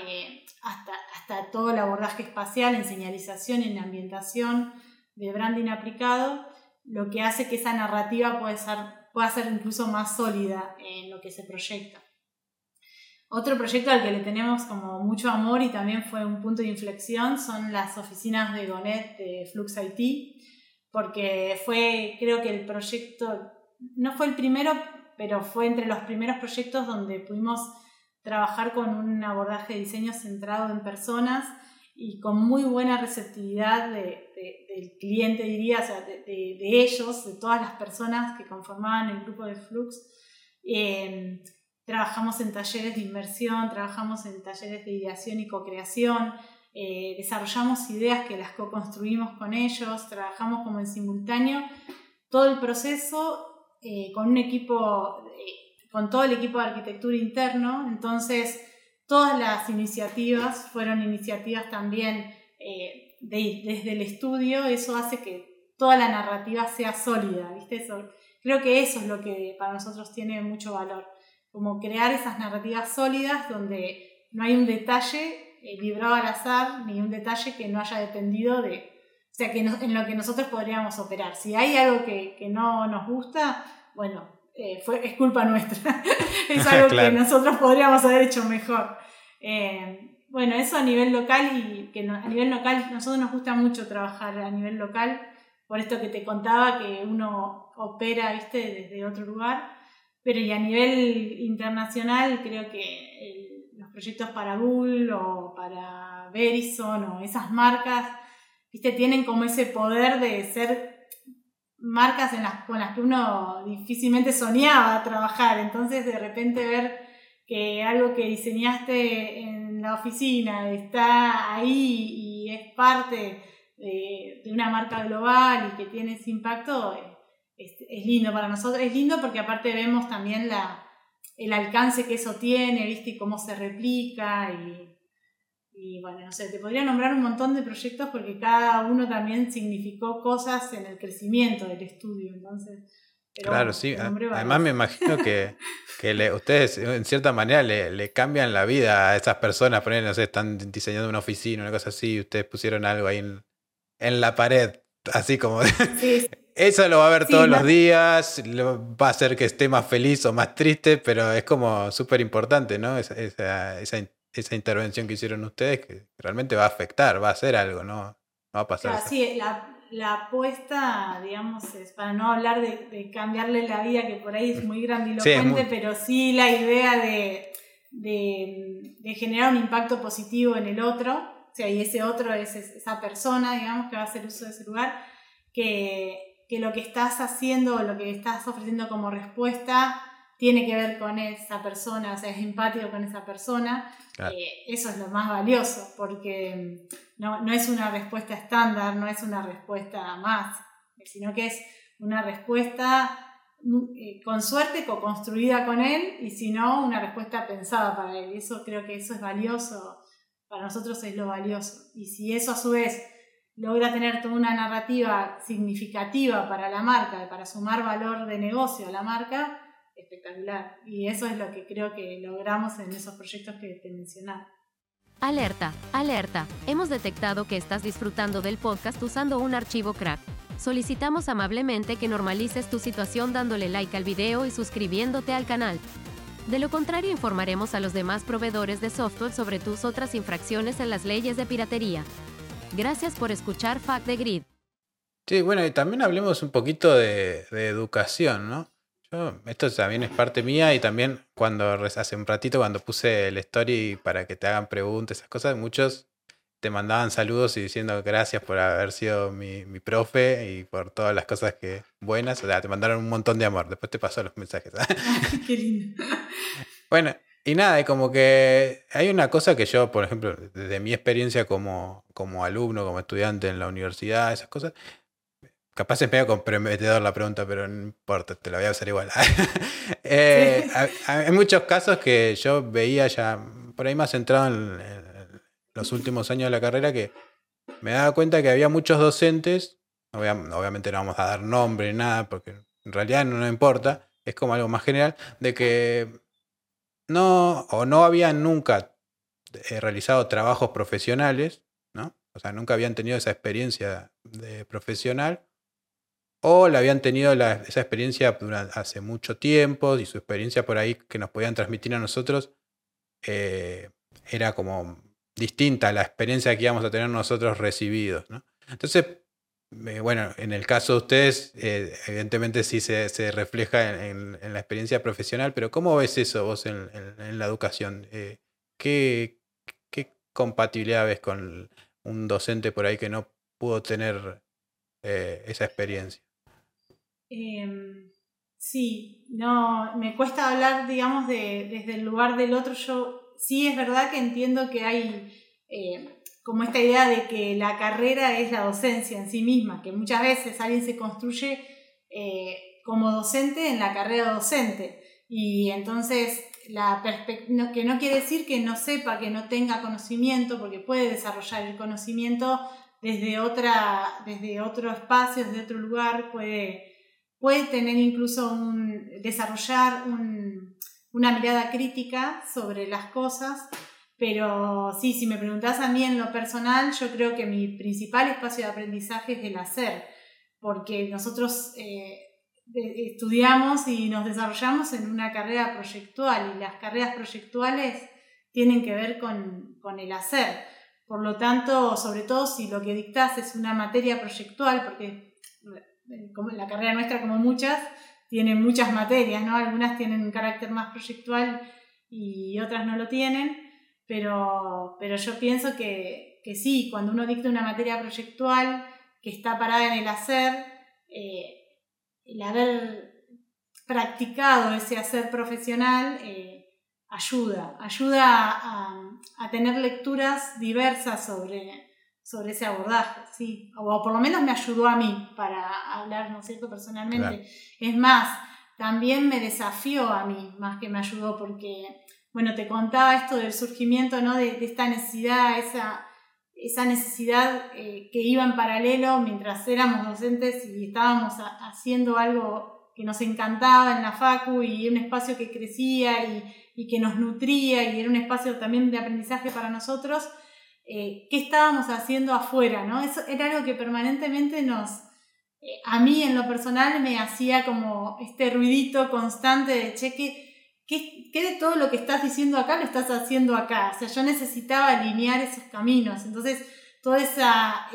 todo el abordaje espacial en señalización y en ambientación de branding aplicado, lo que hace que esa narrativa pueda ser incluso más sólida en lo que se proyecta. Otro proyecto al que le tenemos como mucho amor y también fue un punto de inflexión son las oficinas de Gonet de Flux IT, porque creo que el proyecto, no fue el primero, pero fue entre los primeros proyectos donde pudimos trabajar con un abordaje de diseño centrado en personas y con muy buena receptividad del cliente, diría, o sea, de ellos, de todas las personas que conformaban el grupo de Flux. Trabajamos en talleres de inmersión, trabajamos en talleres de ideación y co-creación, desarrollamos ideas que las co-construimos con ellos, trabajamos como en simultáneo todo el proceso con un equipo, con todo el equipo de arquitectura interno. Entonces todas las iniciativas fueron iniciativas también desde el estudio. Eso hace que toda la narrativa sea sólida, ¿viste? Creo que eso es lo que para nosotros tiene mucho valor, como crear esas narrativas sólidas donde no hay un detalle librado al azar, ni un detalle que no haya dependido de, o sea, que en lo que nosotros podríamos operar. Si hay algo que no nos gusta, bueno, es culpa nuestra. Es algo claro, que nosotros podríamos haber hecho mejor. Bueno, eso a nivel local, y que a nivel local nosotros nos gusta mucho trabajar a nivel local, por esto que te contaba, que uno opera, ¿viste?, desde otro lugar. Pero y a nivel internacional creo que los proyectos para Google o para Verizon o esas marcas, ¿viste?, tienen como ese poder de ser marcas con las que uno difícilmente soñaba trabajar. Entonces de repente ver que algo que diseñaste en la oficina está ahí y es parte de una marca global y que tiene ese impacto, es lindo para nosotros. Es lindo porque aparte vemos también el alcance que eso tiene, ¿viste?, y cómo se replica. Y bueno, no sé, te podría nombrar un montón de proyectos porque cada uno también significó cosas en el crecimiento del estudio. Entonces, pero claro, bueno, sí. te nombré varios. Además me imagino que ustedes en cierta manera le cambian la vida a esas personas. Por ejemplo, no sé, están diseñando una oficina, una cosa así, y ustedes pusieron algo ahí en la pared, así como... Sí, Eso lo va a ver sí, todos no, los días, va a hacer que esté más feliz o más triste, pero es como súper importante, ¿no? Esa intervención que hicieron ustedes, que realmente va a afectar, va a hacer algo, ¿no? No va a pasar claro, así. sí, la apuesta, digamos, es para no hablar de cambiarle la vida, que por ahí es muy Sí, grandilocuente, pero sí la idea de generar un impacto positivo en el otro, o sea, y ese otro es esa persona, digamos, que va a hacer uso de ese lugar, que lo que estás haciendo, lo que estás ofreciendo como respuesta, tiene que ver con esa persona, o sea, es empático con esa persona. Claro. Eso es lo más valioso, porque no es una respuesta estándar, no es una respuesta más, sino que es una respuesta con suerte co-construida con él, y si no, una respuesta pensada para él. Y eso, creo que eso es valioso, para nosotros es lo valioso. Y si eso a su vez logra tener toda una narrativa significativa para la marca, para sumar valor de negocio a la marca, espectacular. Y eso es lo que creo que logramos en esos proyectos que te mencionaba. Alerta, alerta. Hemos detectado que estás disfrutando del podcast usando un archivo crack. Solicitamos amablemente que normalices tu situación dándole like al video y suscribiéndote al canal. De lo contrario, informaremos a los demás proveedores de software sobre tus otras infracciones en las leyes de piratería. Gracias por escuchar Fuck the Grid. Sí, bueno, y también hablemos un poquito de educación, ¿no? Esto también es parte mía y también hace un ratito cuando puse el story para que te hagan preguntas, esas cosas, muchos te mandaban saludos y diciendo gracias por haber sido mi profe y por todas las cosas buenas. O sea, te mandaron un montón de amor. Después te pasó los mensajes. Qué lindo. Bueno, y nada, como que hay una cosa que yo, por ejemplo, desde mi experiencia como alumno, como estudiante en la universidad, esas cosas, capaz es medio comprometedor la pregunta, pero no importa, te la voy a hacer igual. Sí. Hay muchos casos que yo veía ya, por ahí más centrado en los últimos años de la carrera, que me daba cuenta que había muchos docentes, obviamente no vamos a dar nombre ni nada, porque en realidad no importa, es como algo más general, de que no habían nunca realizado trabajos profesionales, ¿no? O sea, nunca habían tenido esa experiencia de profesional, o la habían tenido esa experiencia hace mucho tiempo, y su experiencia por ahí que nos podían transmitir a nosotros era como distinta a la experiencia que íbamos a tener nosotros recibidos, ¿no? Entonces, bueno, en el caso de ustedes, evidentemente sí se refleja en la experiencia profesional, pero ¿cómo ves eso vos en la educación? ¿Qué compatibilidad ves con un docente por ahí que no pudo tener esa experiencia? Sí, no, me cuesta hablar, digamos, desde el lugar del otro. Yo sí es verdad que entiendo que hay como esta idea de que la carrera es la docencia en sí misma, que muchas veces alguien se construye como docente en la carrera docente, y entonces que no quiere decir que no sepa, que no tenga conocimiento, porque puede desarrollar el conocimiento desde otro espacio, desde otro lugar, puede tener incluso desarrollar una mirada crítica sobre las cosas. Pero sí, si me preguntás a mí en lo personal, yo creo que mi principal espacio de aprendizaje es el hacer, porque nosotros estudiamos y nos desarrollamos en una carrera proyectual, y las carreras proyectuales tienen que ver con el hacer. Por lo tanto, sobre todo si lo que dictás es una materia proyectual, porque como la carrera nuestra, como muchas, tiene muchas materias, ¿no? Algunas tienen un carácter más proyectual y otras no lo tienen, pero yo pienso que sí, cuando uno dicta una materia proyectual que está parada en el hacer, el haber practicado ese hacer profesional ayuda a tener lecturas diversas sobre ese abordaje, ¿sí? O por lo menos me ayudó a mí para hablar, ¿no es cierto?, personalmente. Claro. Es más, también me desafió a mí, más que me ayudó, porque, bueno, te contaba esto del surgimiento, ¿no?, de esta necesidad, esa necesidad que iba en paralelo mientras éramos docentes y estábamos haciendo algo que nos encantaba en la facu, y un espacio que crecía y que nos nutría, y era un espacio también de aprendizaje para nosotros. ¿Qué estábamos haciendo afuera, ¿no? Eso era algo que permanentemente a mí en lo personal me hacía como este ruidito constante de ¿qué de todo lo que estás diciendo acá lo estás haciendo acá? O sea, yo necesitaba alinear esos caminos. Entonces, toda esa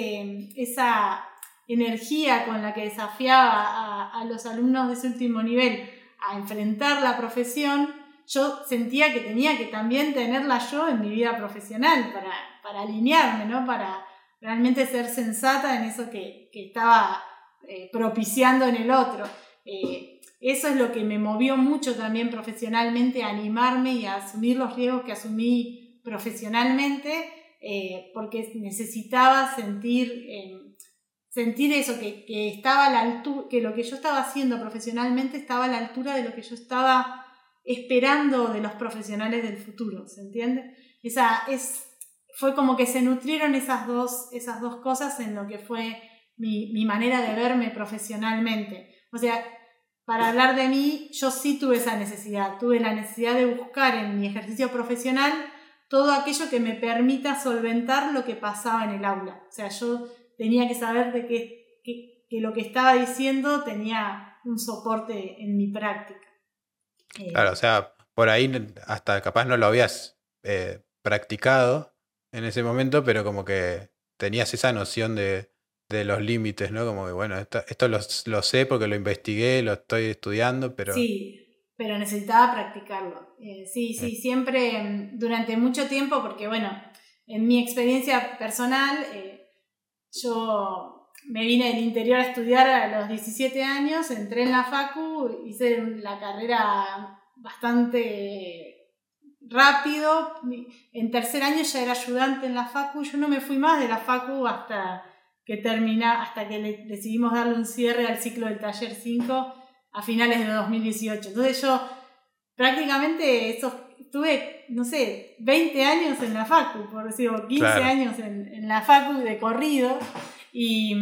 energía con la que desafiaba a los alumnos de ese último nivel a enfrentar la profesión, yo sentía que tenía que también tenerla yo en mi vida profesional para alinearme, ¿no? Para realmente ser sensata en eso que estaba propiciando en el otro. Eso es lo que me movió mucho también profesionalmente, a animarme y a asumir los riesgos que asumí profesionalmente, porque necesitaba sentir eso, que estaba a la altura, que lo que yo estaba haciendo profesionalmente estaba a la altura de lo que yo estaba esperando de los profesionales del futuro, ¿se entiende? Fue como que se nutrieron esas dos cosas en lo que fue mi manera de verme profesionalmente. O sea, para hablar de mí, yo sí tuve esa necesidad, tuve la necesidad de buscar en mi ejercicio profesional todo aquello que me permita solventar lo que pasaba en el aula. O sea, yo tenía que saber de que lo que estaba diciendo tenía un soporte en mi práctica. Claro, o sea, por ahí hasta capaz no lo habías practicado en ese momento, pero como que tenías esa noción de los límites, ¿no? Como que, bueno, esto lo sé porque lo investigué, lo estoy estudiando, pero... Sí, pero necesitaba practicarlo. Sí, siempre, durante mucho tiempo, porque bueno, en mi experiencia personal, yo me vine del interior a estudiar a los 17 años, entré en la facu, hice la carrera bastante rápido. En tercer año ya era ayudante en la facu, yo no me fui más de la facu hasta que decidimos darle un cierre al ciclo del taller 5 a finales de 2018. Entonces yo prácticamente estuve, no sé, 20 años en la facu, por decirlo, 15 Claro. años en la facu de corrido, y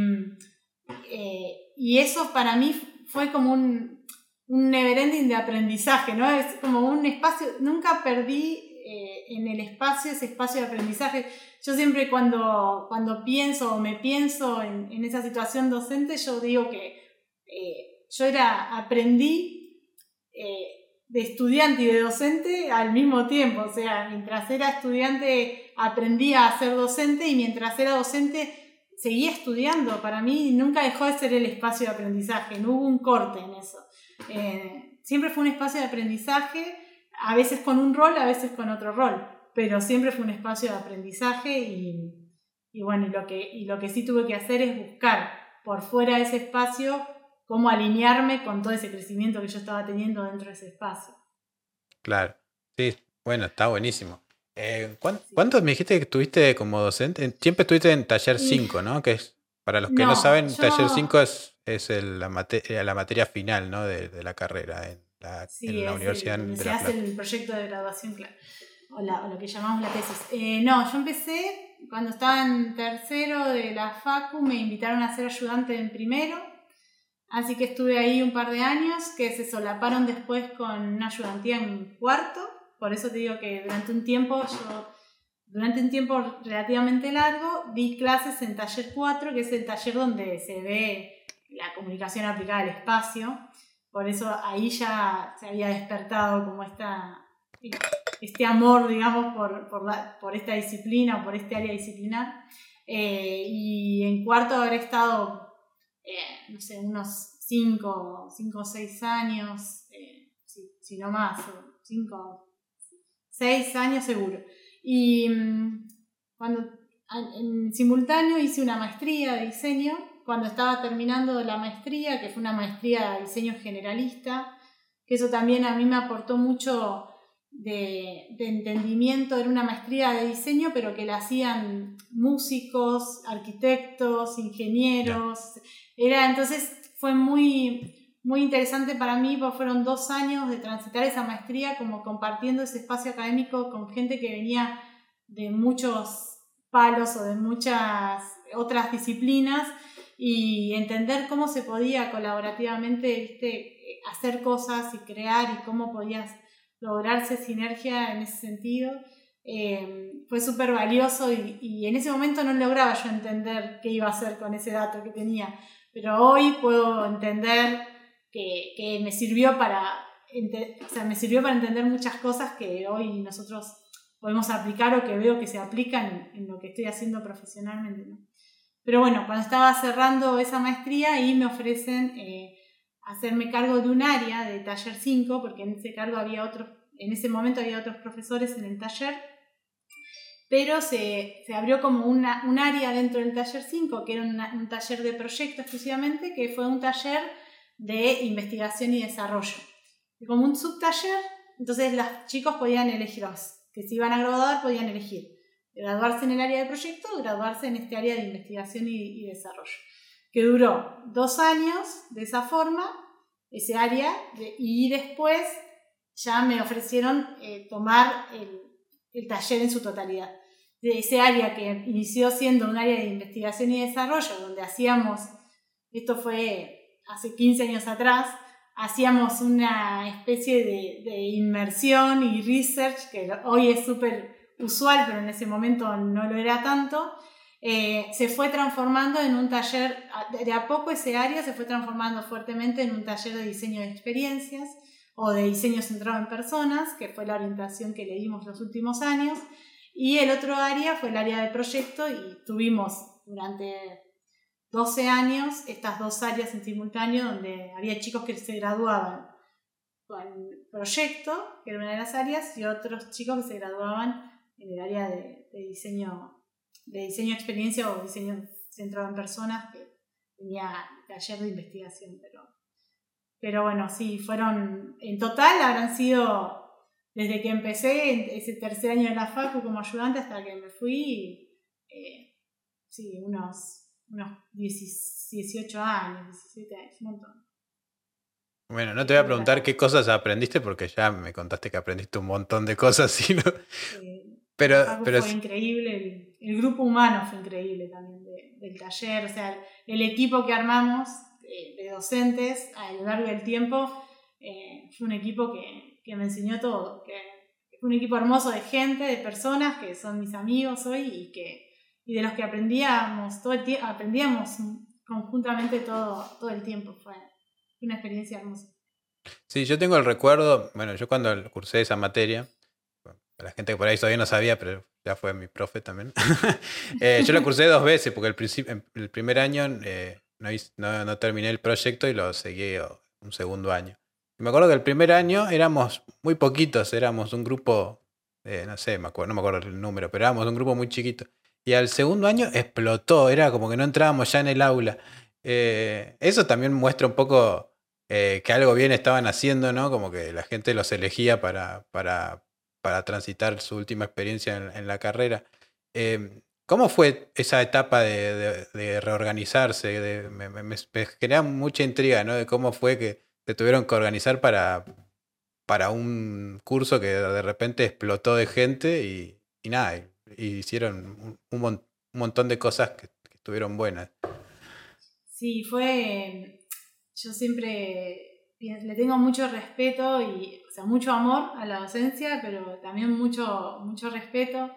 eso para mí fue como un never-ending de aprendizaje, ¿no? Es como un espacio, nunca perdí en el espacio ese espacio de aprendizaje. Yo siempre cuando pienso o me pienso en esa situación docente, yo digo que yo aprendí de estudiante y de docente al mismo tiempo. O sea, mientras era estudiante aprendía a ser docente, y mientras era docente seguía estudiando. Para mí nunca dejó de ser el espacio de aprendizaje, no hubo un corte en eso. Siempre fue un espacio de aprendizaje, a veces con un rol, a veces con otro rol, pero siempre fue un espacio de aprendizaje, y bueno, y lo que sí tuve que hacer es buscar por fuera de ese espacio cómo alinearme con todo ese crecimiento que yo estaba teniendo dentro de ese espacio. Claro, sí, bueno, está buenísimo. ¿Cuántos me dijiste que estuviste como docente? Siempre estuviste en taller 5, ¿no? Que es, para los que no saben, taller 5 es la materia final, ¿no? de la carrera en la Universidad donde de se La hace Plata. el proyecto de graduación, claro, o lo que llamamos la tesis. No, yo empecé cuando estaba en tercero de la facu, me invitaron a ser ayudante en primero, así que estuve ahí un par de años que se solaparon después con una ayudantía en cuarto. Por eso te digo que durante un tiempo relativamente largo, di clases en taller 4, que es el taller donde se ve la comunicación aplicada al espacio. Por eso ahí ya se había despertado como este amor, digamos, por esta disciplina o por este área disciplinar. Y en cuarto habré estado, no sé, unos 5 o 6 años, si no más, 6 años seguro. Y en simultáneo hice una maestría de diseño. Cuando estaba terminando la maestría, que fue una maestría de diseño generalista, que eso también a mí me aportó mucho de entendimiento. Era una maestría de diseño, pero que la hacían músicos, arquitectos, ingenieros. Entonces fue muy, muy interesante para mí, porque fueron 2 años de transitar esa maestría como compartiendo ese espacio académico con gente que venía de muchos palos o de muchas otras disciplinas, y entender cómo se podía colaborativamente, hacer cosas y crear, y cómo podías lograrse sinergia en ese sentido. Fue súper valioso, y en ese momento no lograba yo entender qué iba a hacer con ese dato que tenía, pero hoy puedo entender que me sirvió para entender muchas cosas que hoy nosotros podemos aplicar, o que veo que se aplican en lo que estoy haciendo profesionalmente, ¿no? Pero bueno, cuando estaba cerrando esa maestría, ahí me ofrecen hacerme cargo de un área de taller 5, porque en ese momento había otros profesores en el taller, pero se abrió como un área dentro del taller 5, que era un taller de proyecto exclusivamente, que fue un taller de investigación y desarrollo. Y como un subtaller, entonces los chicos podían elegir, que se iban a graduar podían elegir graduarse en el área de proyecto o graduarse en este área de investigación y desarrollo, que duró 2 años de esa forma, ese área, y después ya me ofrecieron tomar el taller en su totalidad. De ese área que inició siendo un área de investigación y desarrollo, donde esto fue hace 15 años atrás, hacíamos una especie de inmersión y research que hoy usual, pero en ese momento no lo era tanto, se fue transformando en un taller, de a poco ese área se fue transformando fuertemente en un taller de diseño de experiencias o de diseño centrado en personas, que fue la orientación que le dimos los últimos años, y el otro área fue el área de proyecto, y tuvimos durante 12 años estas dos áreas en simultáneo, donde había chicos que se graduaban con proyecto, que era una de las áreas, y otros chicos que se graduaban en el área de diseño de experiencia o diseño centrado en personas, que tenía taller de investigación, pero bueno, sí, fueron, en total habrán sido, desde que empecé en ese tercer año de la facu como ayudante hasta que me fui, sí, unos 18 años, 17 años, un montón. Bueno, no te voy a preguntar qué cosas aprendiste, porque ya me contaste que aprendiste un montón de cosas, sino... Pero fue increíble, el grupo humano fue increíble también del taller, o sea, el equipo que armamos de docentes a lo largo del tiempo fue un equipo que me enseñó todo, que fue un equipo hermoso de gente, de personas que son mis amigos hoy y de los que aprendíamos todo el tiempo, aprendíamos conjuntamente todo el tiempo, fue una experiencia hermosa. Sí, yo tengo el recuerdo, bueno, yo cuando cursé esa materia, para la gente que por ahí todavía no sabía, pero ya fue mi profe también, yo lo cursé 2 veces, porque el primer año no terminé el proyecto y lo seguí un segundo año. Y me acuerdo que el primer año éramos muy poquitos, éramos un grupo, no sé, no me acuerdo el número, pero éramos un grupo muy chiquito. Y al segundo año explotó, era como que no entrábamos ya en el aula. Eso también muestra un poco que algo bien estaban haciendo, ¿no? Como que la gente los elegía para transitar su última experiencia en la carrera. ¿Cómo fue esa etapa de reorganizarse? Me genera mucha intriga, ¿no? De cómo fue que se tuvieron que organizar para un curso que de repente explotó de gente y nada, y hicieron un montón de cosas que estuvieron buenas. Sí, yo siempre le tengo mucho respeto y, o sea, mucho amor a la docencia, pero también mucho respeto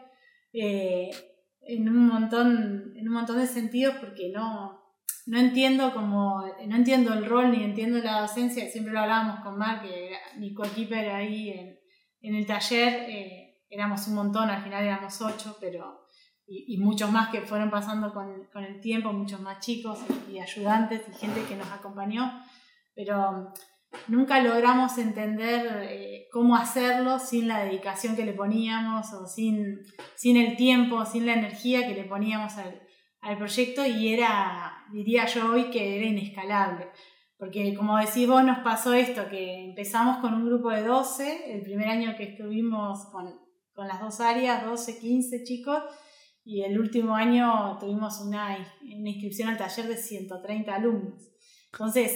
en un montón de sentidos, porque no entiendo el rol ni entiendo la docencia. Siempre lo hablábamos con Mar, que era mi coequiper ahí en el taller, éramos un montón, al final éramos 8, y muchos más que fueron pasando con el tiempo, muchos más chicos y ayudantes y gente que nos acompañó, pero nunca logramos entender cómo hacerlo sin la dedicación que le poníamos, o sin el tiempo, sin la energía que le poníamos al proyecto, y diría yo hoy que era inescalable. Porque como decís vos, nos pasó esto, que empezamos con un grupo de 12, el primer año que estuvimos con las dos áreas, 12, 15 chicos, y el último año tuvimos una inscripción al taller de 130 alumnos. Entonces,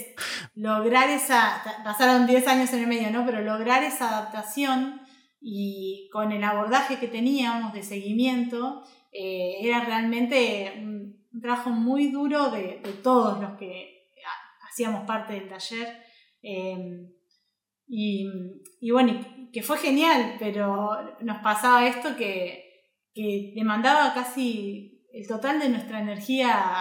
pasaron 10 años en el medio, ¿no? Pero lograr esa adaptación y con el abordaje que teníamos de seguimiento, era realmente un trabajo muy duro de todos los que hacíamos parte del taller. Y bueno, que fue genial, pero nos pasaba esto que demandaba casi el total de nuestra energía.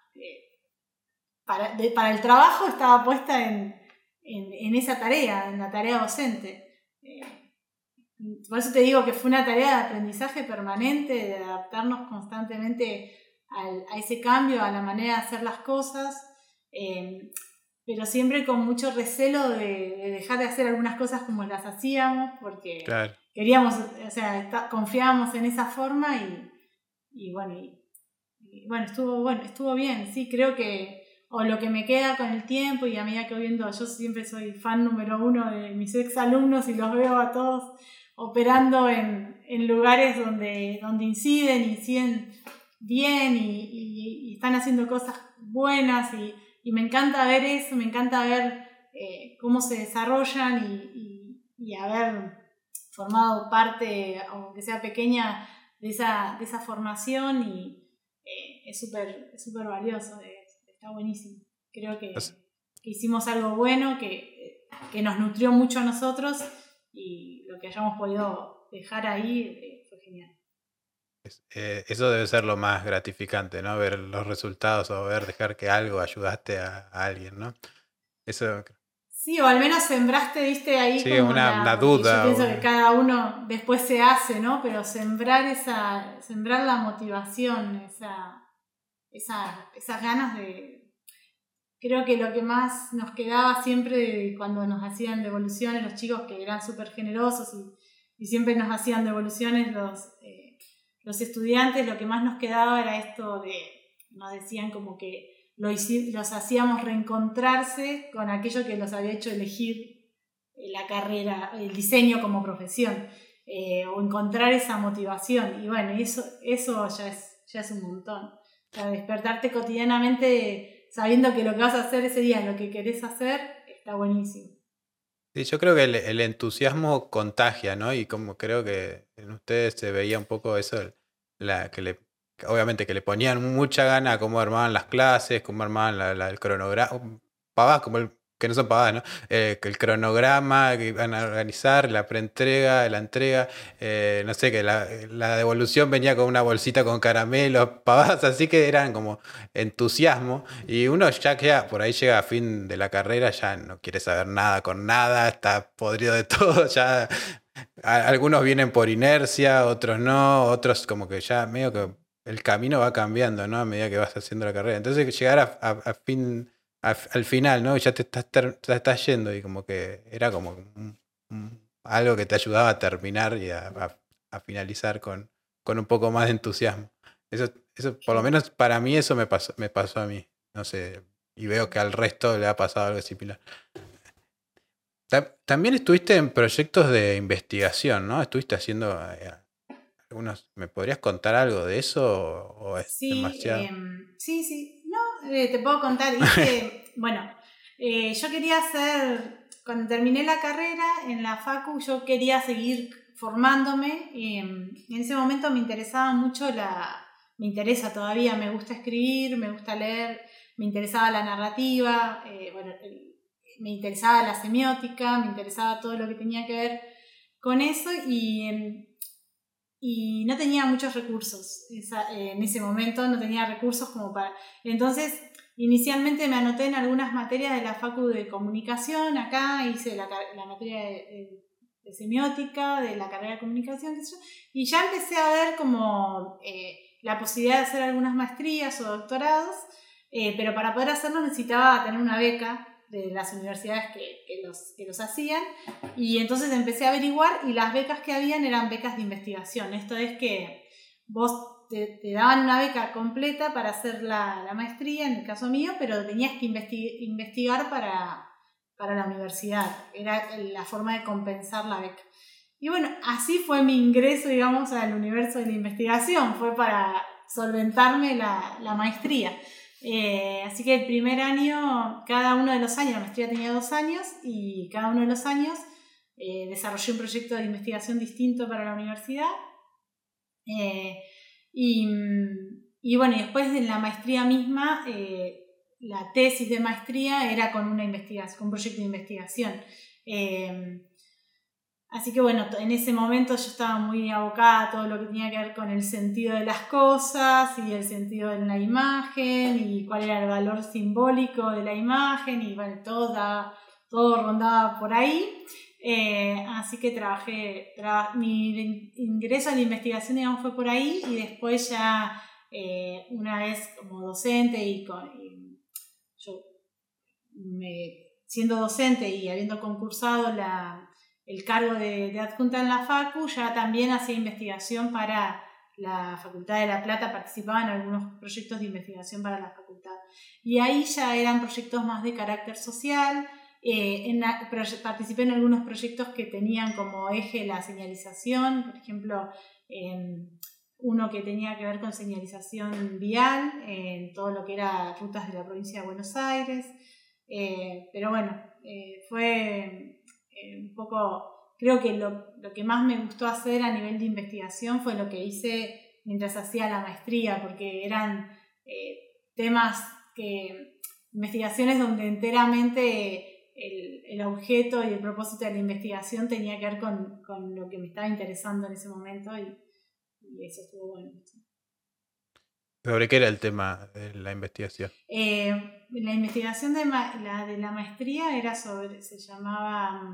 Para el trabajo estaba puesta en esa tarea, en la tarea docente. Por eso te digo que fue una tarea de aprendizaje permanente, de adaptarnos constantemente a ese cambio, a la manera de hacer las cosas, pero siempre con mucho recelo de dejar de hacer algunas cosas como las hacíamos, porque claro, queríamos, o sea, confiábamos en esa forma y bueno, estuvo bien. Sí, creo que o lo que me queda con el tiempo y a medida que voy viendo, yo siempre soy fan número 1 de mis exalumnos y los veo a todos operando en lugares donde inciden bien y están haciendo cosas buenas, y me encanta ver eso, me encanta ver cómo se desarrollan y haber formado parte, aunque sea pequeña, de esa formación, y es súper valioso. Está buenísimo. Creo que hicimos algo bueno, que nos nutrió mucho a nosotros, y lo que hayamos podido dejar ahí fue genial. Eso debe ser lo más gratificante, ¿no? Ver los resultados o dejar que algo ayudaste a alguien, ¿no? Eso, Sí, o al menos sembraste, viste, ahí sí, como una porque yo duda. pienso que cada uno después se hace, ¿no? Pero sembrar la motivación, esas ganas creo que lo que más nos quedaba siempre cuando nos hacían devoluciones, los chicos que eran súper generosos y siempre nos hacían devoluciones los estudiantes, lo que más nos quedaba era esto nos decían como que los hacíamos reencontrarse con aquello que los había hecho elegir la carrera, el diseño como profesión, o encontrar esa motivación. Y bueno, eso ya es un montón. O sea, despertarte cotidianamente sabiendo que lo que vas a hacer ese día es lo que querés hacer, está buenísimo. Sí, yo creo que el entusiasmo contagia, ¿no? Y como creo que en ustedes se veía un poco eso, obviamente que le ponían mucha gana a cómo armaban las clases, cómo armaban el cronograma, pavadas como que no son pavadas, ¿no? Que el cronograma que iban a organizar, la preentrega, la entrega, no sé, que la devolución venía con una bolsita con caramelos, pavadas, así que eran como entusiasmo. Y uno ya queda, por ahí llega a fin de la carrera, ya no quiere saber nada con nada, está podrido de todo, ya algunos vienen por inercia, otros no, otros como que ya medio que el camino va cambiando, ¿no? A medida que vas haciendo la carrera. Entonces llegar al final, ¿no? Ya te estás yendo y como que era como algo que te ayudaba a terminar y a finalizar con un poco más de entusiasmo. Eso, por lo menos para mí, eso me pasó a mí. No sé, y veo que al resto le ha pasado algo similar. También estuviste en proyectos de investigación, ¿no? Estuviste haciendo algunos. ¿Me podrías contar algo de eso o es Sí, demasiado? sí. No, te puedo contar. Bueno, yo quería cuando terminé la carrera en la facu, yo quería seguir formándome. En ese momento me interesaba mucho me interesa todavía, me gusta escribir, me gusta leer, me interesaba la narrativa, me interesaba la semiótica, me interesaba todo lo que tenía que ver con eso y no tenía muchos recursos. En ese momento no tenía recursos como para... Entonces, inicialmente me anoté en algunas materias de la Facu de Comunicación, acá hice la materia de semiótica, de la carrera de comunicación, qué sé yo, y ya empecé a ver como la posibilidad de hacer algunas maestrías o doctorados, pero para poder hacerlo necesitaba tener una beca de las universidades que los hacían, y entonces empecé a averiguar y las becas que habían eran becas de investigación. Esto es que vos te daban una beca completa para hacer la maestría, en el caso mío, pero tenías que investigar para la universidad. Era la forma de compensar la beca. Y bueno, así fue mi ingreso, digamos, al universo de la investigación. Fue para solventarme la maestría. Así que el primer año, cada uno de los años, la maestría tenía 2 años, y cada uno de los años desarrollé un proyecto de investigación distinto para la universidad. Y bueno, y después en la maestría misma, la tesis de maestría era con un proyecto de investigación. Así que bueno, en ese momento yo estaba muy abocada a todo lo que tenía que ver con el sentido de las cosas y el sentido de la imagen y cuál era el valor simbólico de la imagen, y bueno, todo rondaba por ahí. Así que mi ingreso a la investigación, digamos, fue por ahí, y después ya una vez como docente yo siendo docente y habiendo concursado el cargo de adjunta en la Facu, ya también hacía investigación para la Facultad de La Plata, participaba en algunos proyectos de investigación para la facultad. Y ahí ya eran proyectos más de carácter social. Participé en algunos proyectos que tenían como eje la señalización, por ejemplo, uno que tenía que ver con señalización vial en todo lo que era rutas de la provincia de Buenos Aires. Pero bueno, fue un poco, creo que lo que más me gustó hacer a nivel de investigación fue lo que hice mientras hacía la maestría, porque eran investigaciones donde enteramente el objeto y el propósito de la investigación tenía que ver con lo que me estaba interesando en ese momento, y y eso estuvo bueno. ¿Sobre qué era el tema de la investigación? La investigación de la maestría era se llamaba...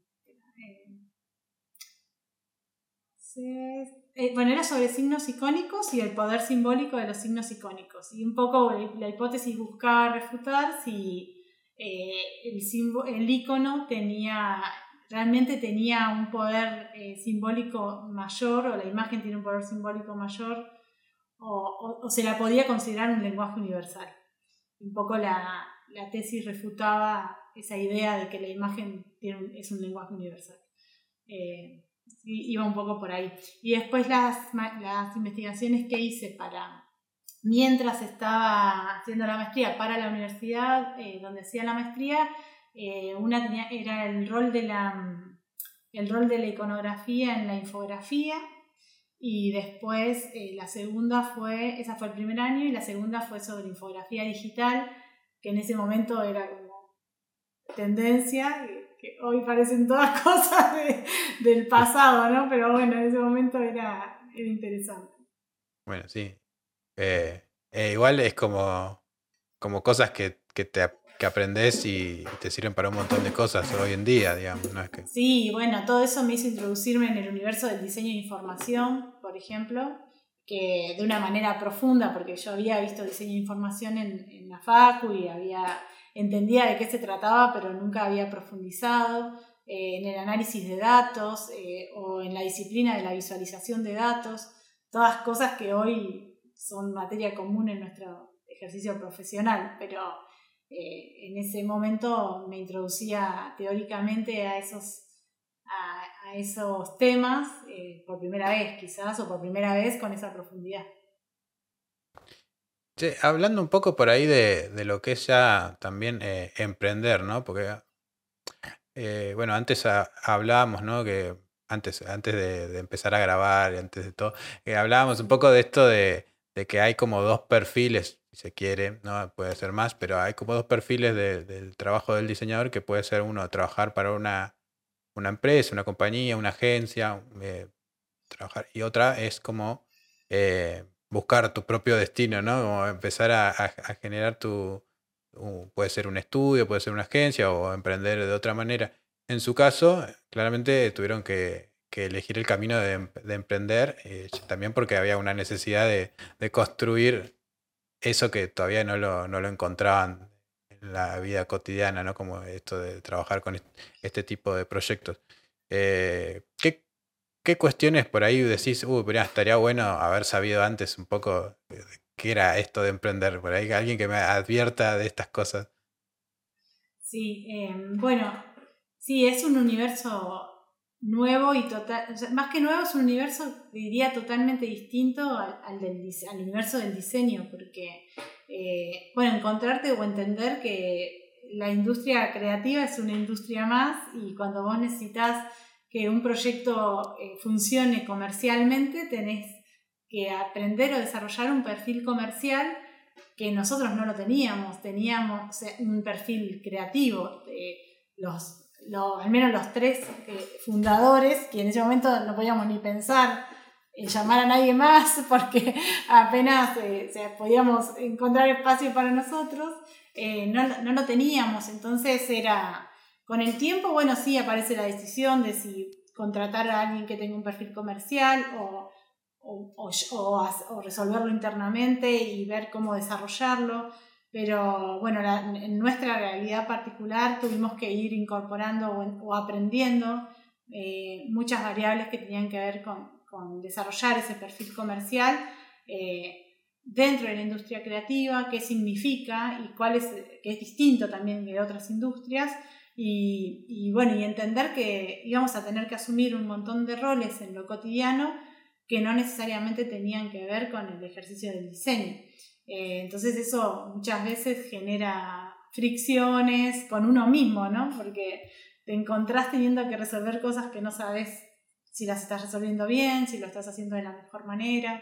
bueno, era sobre signos icónicos y el poder simbólico de los signos icónicos. Y un poco la hipótesis buscaba refutar si el icono realmente tenía un poder simbólico mayor, o la imagen tiene un poder simbólico mayor, o se la podía considerar un lenguaje universal. Un poco la tesis refutaba esa idea de que la imagen es un lenguaje universal. Iba un poco por ahí. Y después las investigaciones que hice mientras estaba haciendo la maestría para la universidad donde hacía la maestría, una era el rol de la iconografía en la infografía, y después esa fue el primer año, y la segunda fue sobre infografía digital, que en ese momento era como tendencia, que hoy parecen todas cosas del pasado, ¿no? Pero bueno, en ese momento era interesante. Bueno, sí. Igual es como cosas que aprendes y te sirven para un montón de cosas hoy en día, digamos, ¿no? Sí, bueno, todo eso me hizo introducirme en el universo del diseño de información, por ejemplo, que de una manera profunda, porque yo había visto diseño de información en la facu y entendía de qué se trataba, pero nunca había profundizado en el análisis de datos o en la disciplina de la visualización de datos, todas cosas que hoy son materia común en nuestro ejercicio profesional, pero en ese momento me introducía teóricamente a esos temas por primera vez, quizás, o por primera vez con esa profundidad. Che, hablando un poco por ahí de lo que es ya también emprender, ¿no? Porque, bueno, antes hablábamos, ¿no? Que antes de empezar a grabar y antes de todo, hablábamos un poco de esto de que hay como dos perfiles, si se quiere, ¿no? Puede ser más, pero hay como dos perfiles del trabajo del diseñador, que puede ser uno trabajar para una empresa, una compañía, una agencia, trabajar, y otra es como buscar tu propio destino, ¿no? Como empezar a generar puede ser un estudio, puede ser una agencia, o emprender de otra manera. En su caso, claramente tuvieron que elegir el camino de emprender, también porque había una necesidad de construir eso que todavía no lo encontraban en la vida cotidiana, ¿no? Como esto de trabajar con este tipo de proyectos. ¿Qué cuestiones por ahí decís, mirá, estaría bueno haber sabido antes un poco qué era esto de emprender? Por ahí alguien que me advierta de estas cosas. Sí, bueno, sí, es un universo nuevo y total, o sea, más que nuevo, es un universo, diría, totalmente distinto al universo del diseño, porque, bueno, encontrarte o entender que la industria creativa es una industria más, y cuando vos necesitas que un proyecto funcione comercialmente, tenés que aprender o desarrollar un perfil comercial que nosotros no lo teníamos un perfil creativo. Al menos los tres fundadores, que en ese momento no podíamos ni pensar en llamar a nadie más, porque apenas podíamos encontrar espacio para nosotros, no lo teníamos. Entonces con el tiempo, bueno, sí aparece la decisión de si contratar a alguien que tenga un perfil comercial o resolverlo internamente y ver cómo desarrollarlo. Pero bueno, en nuestra realidad particular tuvimos que ir incorporando o aprendiendo muchas variables que tenían que ver con desarrollar ese perfil comercial dentro de la industria creativa, qué significa y que es distinto también de otras industrias. Y bueno, y entender que íbamos a tener que asumir un montón de roles en lo cotidiano que no necesariamente tenían que ver con el ejercicio del diseño. Entonces eso muchas veces genera fricciones con uno mismo, ¿no? Porque te encontrás teniendo que resolver cosas que no sabes si las estás resolviendo bien, si lo estás haciendo de la mejor manera.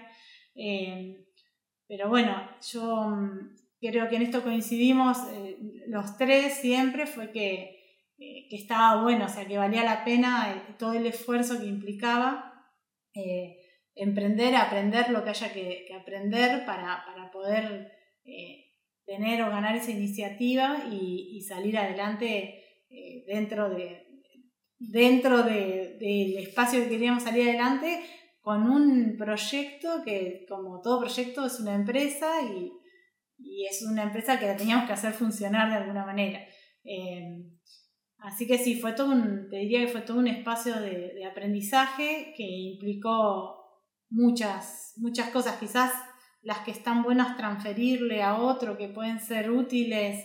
Pero bueno, yo creo que en esto coincidimos los tres siempre, fue que estaba bueno, o sea, que valía la pena todo el esfuerzo que implicaba emprender, aprender lo que haya que aprender para poder tener o ganar esa iniciativa y salir adelante dentro del espacio que queríamos salir adelante, con un proyecto que, como todo proyecto, es una empresa y es una empresa que la teníamos que hacer funcionar de alguna manera. Así que sí, te diría que fue todo un espacio de aprendizaje que implicó muchas cosas, quizás las que están buenas transferirle a otro, que pueden ser útiles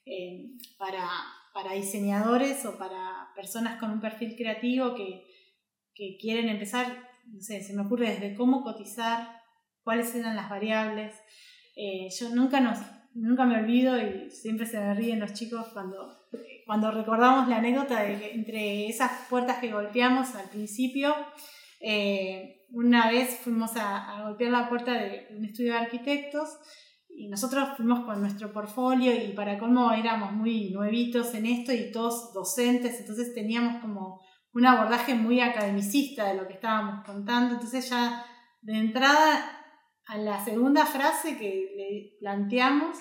para diseñadores o para personas con un perfil creativo que quieren empezar, no sé, se me ocurre desde cómo cotizar, cuáles eran las variables. Yo nunca me olvido, y siempre se me ríen los chicos cuando recordamos la anécdota de que entre esas puertas que golpeamos al principio, una vez fuimos a golpear la puerta de un estudio de arquitectos y nosotros fuimos con nuestro portfolio y para colmo éramos muy nuevitos en esto y todos docentes, entonces teníamos como un abordaje muy academicista de lo que estábamos contando. Entonces ya de entrada a la segunda frase que le planteamos,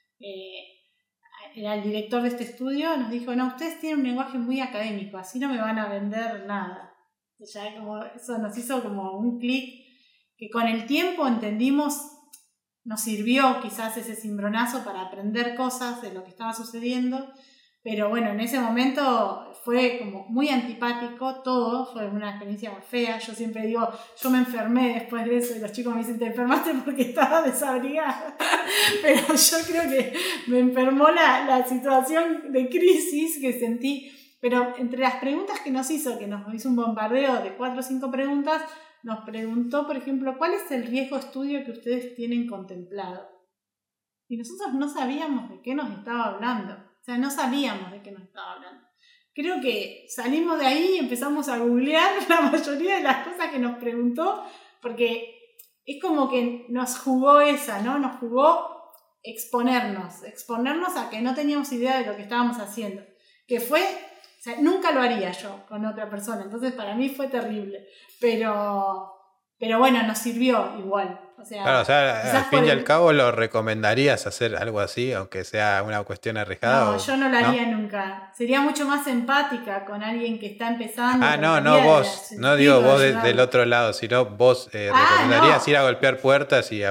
el director de este estudio nos dijo: no, ustedes tienen un lenguaje muy académico, así no me van a vender nada. Ya como eso nos hizo como un clic que con el tiempo entendimos, nos sirvió quizás ese cimbronazo para aprender cosas de lo que estaba sucediendo, pero bueno, en ese momento fue como muy antipático todo, fue una experiencia fea. Yo siempre digo, yo me enfermé después de eso y los chicos me dicen: te enfermaste porque estaba desabrigada. Pero yo creo que me enfermó la situación de crisis que sentí. Pero entre las preguntas que nos hizo un bombardeo de 4 o 5 preguntas, nos preguntó, por ejemplo, ¿cuál es el riesgo estudio que ustedes tienen contemplado? Y nosotros no sabíamos de qué nos estaba hablando. O sea, no sabíamos de qué nos estaba hablando. Creo que salimos de ahí y empezamos a googlear la mayoría de las cosas que nos preguntó, porque es como que nos jugó esa, ¿no? Nos jugó exponernos a que no teníamos idea de lo que estábamos haciendo. Que fue, o sea, nunca lo haría yo con otra persona, entonces para mí fue terrible. Pero bueno, nos sirvió igual. Claro, al fin y al cabo lo recomendarías hacer algo así, aunque sea una cuestión arriesgada. No, yo no lo haría nunca. Sería mucho más empática con alguien que está empezando. No vos, no digo vos del otro lado, sino vos recomendarías ir a golpear puertas y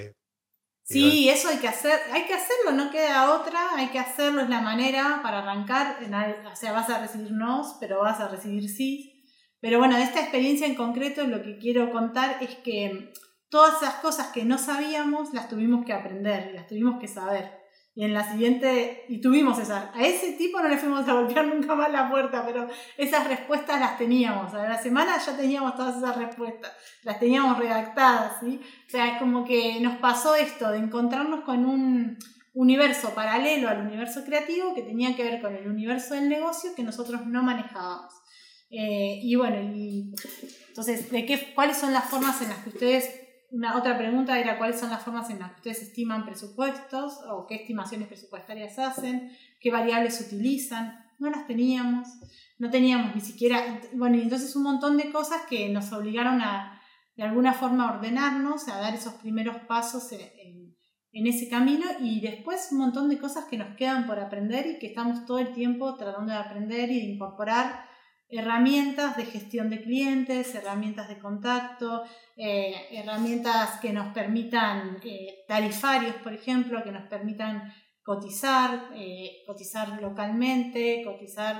sí, eso hay que hacerlo, no queda otra, hay que hacerlo, es la manera para arrancar. O sea, vas a recibir nos, pero vas a recibir sí. Pero bueno, de esta experiencia en concreto lo que quiero contar es que todas esas cosas que no sabíamos las tuvimos que aprender, las tuvimos que saber. Y en la siguiente, a ese tipo no le fuimos a golpear nunca más la puerta, pero esas respuestas las teníamos. A la semana ya teníamos todas esas respuestas, las teníamos redactadas, ¿sí? O sea, es como que nos pasó esto de encontrarnos con un universo paralelo al universo creativo que tenía que ver con el universo del negocio que nosotros no manejábamos. Y bueno, entonces, ¿cuáles son las formas en las que ustedes... Otra pregunta era cuáles son las formas en las que ustedes estiman presupuestos o qué estimaciones presupuestarias hacen, qué variables utilizan. No las teníamos, no teníamos ni siquiera... Bueno, y entonces un montón de cosas que nos obligaron a, de alguna forma, a ordenarnos, a dar esos primeros pasos en ese camino, y después un montón de cosas que nos quedan por aprender y que estamos todo el tiempo tratando de aprender y de incorporar. Herramientas de gestión de clientes, herramientas de contacto, herramientas que nos permitan, tarifarios, por ejemplo, que nos permitan cotizar localmente, cotizar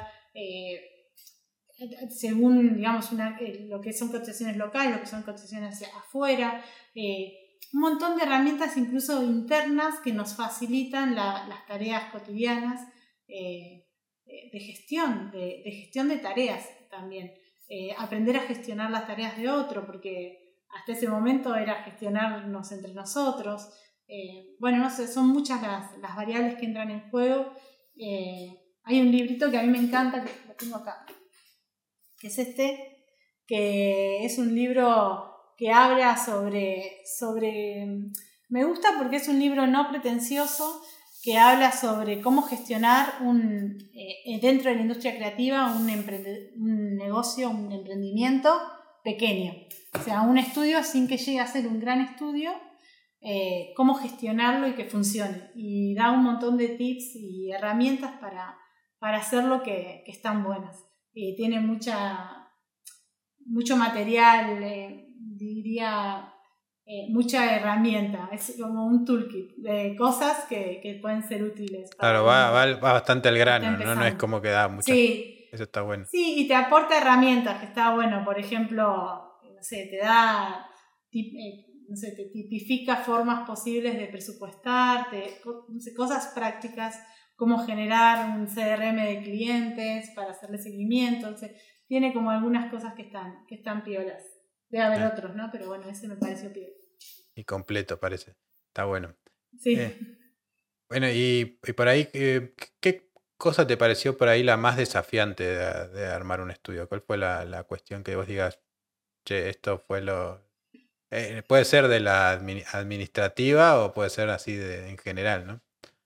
según, digamos, lo que son cotizaciones locales, lo que son cotizaciones hacia afuera, un montón de herramientas incluso internas que nos facilitan las tareas cotidianas, de gestión de tareas también. Aprender a gestionar las tareas de otro, porque hasta ese momento era gestionarnos entre nosotros. Bueno, no sé, son muchas las variables que entran en juego. Hay un librito que a mí me encanta, que lo tengo acá, que es que es un libro que habla sobre... Me gusta porque es un libro no pretencioso, que habla sobre cómo gestionar dentro de la industria creativa un negocio, un emprendimiento pequeño. O sea, un estudio sin que llegue a ser un gran estudio, cómo gestionarlo y que funcione. Y da un montón de tips y herramientas para hacerlo que están buenas. Tiene mucho material, diría, mucha herramienta. Es como un toolkit de cosas que pueden ser útiles. Claro, va bastante al grano, ¿no? No es como que da muchas. Sí. Eso está bueno. Sí, y te aporta herramientas, que está bueno. Por ejemplo, no sé, te da, no sé, te tipifica formas posibles de presupuestar, no sé, cosas prácticas, cómo generar un CRM de clientes para hacerle seguimiento. O sea, tiene como algunas cosas que están piolas. Debe haber otros, ¿no? Pero bueno, ese me pareció piola. Y completo parece. Está bueno. Sí. Bueno, y por ahí, ¿qué cosa te pareció por ahí la más desafiante de armar un estudio? ¿Cuál fue la cuestión que vos digas, che, esto fue lo... puede ser de la administrativa o puede ser así en general, ¿no?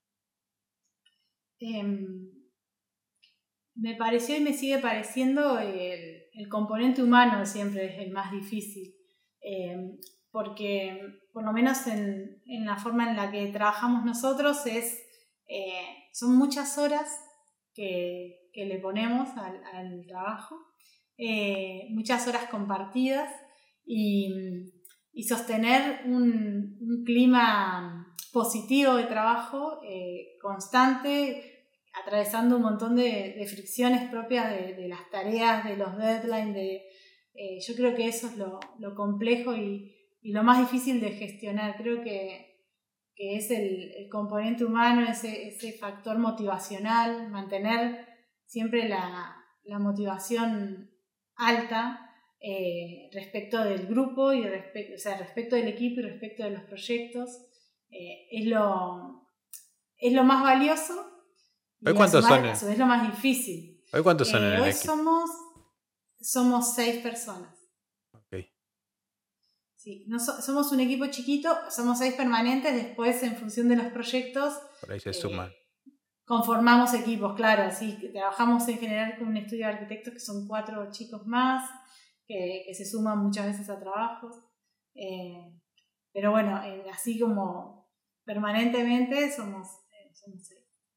Me pareció y me sigue pareciendo el componente humano siempre es el más difícil. Porque por lo menos en la forma en la que trabajamos nosotros son muchas horas que le ponemos al trabajo, muchas horas compartidas y sostener un clima positivo de trabajo constante, atravesando un montón de fricciones propias de las tareas, de los deadlines, yo creo que eso es lo complejo y lo más difícil de gestionar. Creo que es el componente humano, ese factor motivacional, mantener siempre la motivación alta respecto del grupo y respecto del equipo y respecto de los proyectos. Es lo más valioso y ¿Hoy cuántos son? a su vez lo más difícil. ¿Hoy cuántos son en el hoy equipo? Somos 6 personas. Okay. Sí, somos un equipo chiquito, somos 6 permanentes, después en función de los proyectos por ahí se suman. Conformamos equipos, claro, sí, trabajamos en general con un estudio de arquitectos que son 4 chicos más, que se suman muchas veces a trabajos, pero bueno, así como permanentemente somos 6.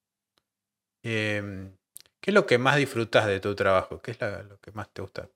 ¿Qué es lo que más disfrutas de tu trabajo? ¿Qué es lo que más te gusta?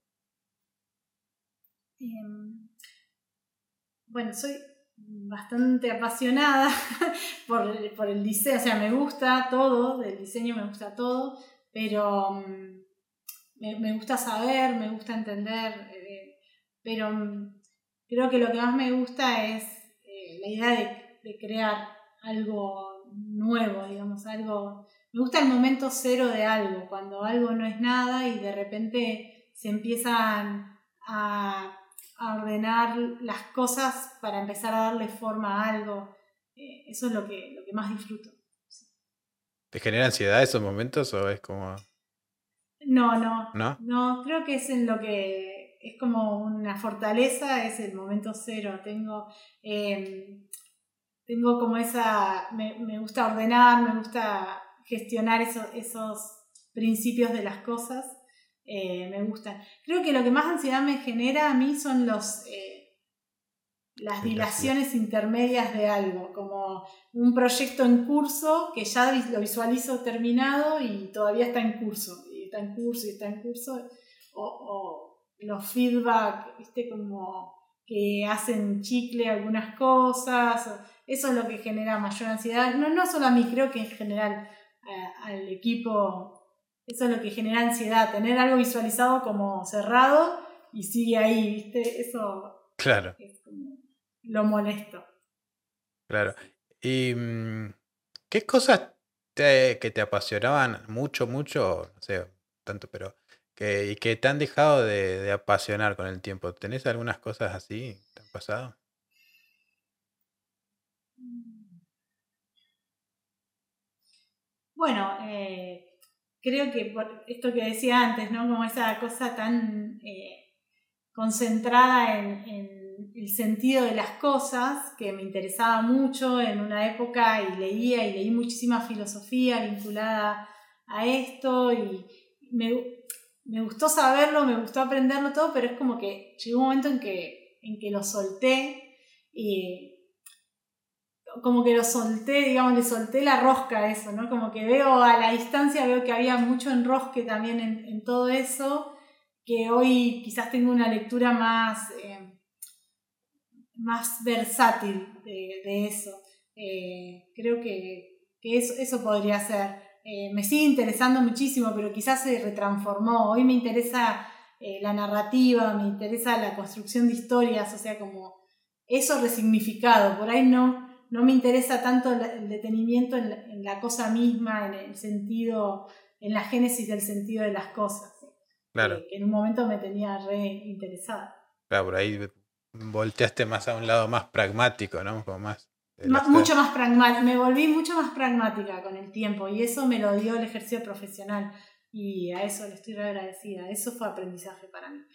Bueno, soy bastante apasionada por el diseño, o sea, me gusta todo, del diseño me gusta todo, pero me gusta saber, me gusta entender, pero creo que lo que más me gusta es la idea de crear algo nuevo, digamos, algo. Me gusta el momento cero de algo, cuando algo no es nada y de repente se empiezan a ordenar las cosas para empezar a darle forma a algo. Eso es lo que más disfruto. ¿Te genera ansiedad esos momentos o es como...? No, creo que es en lo que es como una fortaleza, es el momento cero. Tengo como me gusta ordenar, me gusta gestionar esos principios de las cosas, me gustan. Creo que lo que más ansiedad me genera a mí son las dilaciones intermedias de algo, como un proyecto en curso que ya lo visualizo terminado y todavía está en curso, y está en curso, o los feedback, ¿viste? Como que hacen chicle algunas cosas, eso es lo que genera mayor ansiedad, no solo a mí, creo que en general al equipo, eso es lo que genera ansiedad, tener algo visualizado como cerrado y sigue ahí, ¿viste? Eso claro. Es como lo molesto. Claro. ¿Y qué cosas que te apasionaban mucho, no sé, tanto, pero y que te han dejado de apasionar con el tiempo? ¿Tenés algunas cosas así que te han pasado? Bueno, creo que por esto que decía antes, ¿no? Como esa cosa tan concentrada en el sentido de las cosas, que me interesaba mucho en una época y leí muchísima filosofía vinculada a esto y me gustó saberlo, me gustó aprenderlo todo, pero es como que llegó un momento en que que lo solté, como que lo solté, digamos, le solté la rosca a eso, ¿no? Como que veo a la distancia, veo que había mucho enrosque también en todo eso, que hoy quizás tengo una lectura más versátil de eso. Creo que eso podría ser. Me sigue interesando muchísimo, pero quizás se retransformó. Hoy me interesa la narrativa, me interesa la construcción de historias, o sea, como eso resignificado. Por ahí no me interesa tanto el detenimiento en la cosa misma, en el sentido, en la génesis del sentido de las cosas. Claro. Que en un momento me tenía re interesada. Claro, por ahí volteaste más a un lado más pragmático, ¿no? Como más mucho más pragmática, me volví mucho más pragmática con el tiempo y eso me lo dio el ejercicio profesional y a eso le estoy re agradecida, eso fue aprendizaje para mí.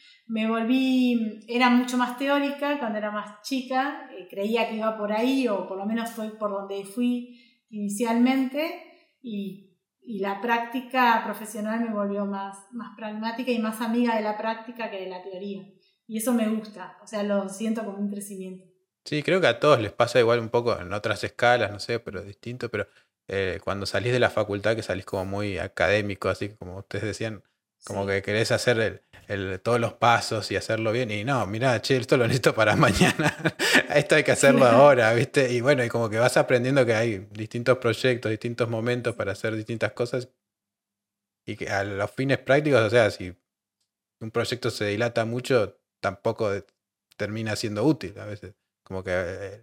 Era mucho más teórica cuando era más chica, creía que iba por ahí o por lo menos fue por donde fui inicialmente y la práctica profesional me volvió más pragmática y más amiga de la práctica que de la teoría y eso me gusta, o sea, lo siento como un crecimiento. Sí, creo que a todos les pasa igual un poco en otras escalas, no sé, pero distinto, pero cuando salís de la facultad que salís como muy académico, así como ustedes decían, como que querés hacer todos los pasos y hacerlo bien, y no, mirá, che, esto lo necesito para mañana, esto hay que hacerlo ahora, ¿viste? Y bueno, y como que vas aprendiendo que hay distintos proyectos, distintos momentos para hacer distintas cosas, y que a los fines prácticos, o sea, si un proyecto se dilata mucho, tampoco termina siendo útil a veces. Como que...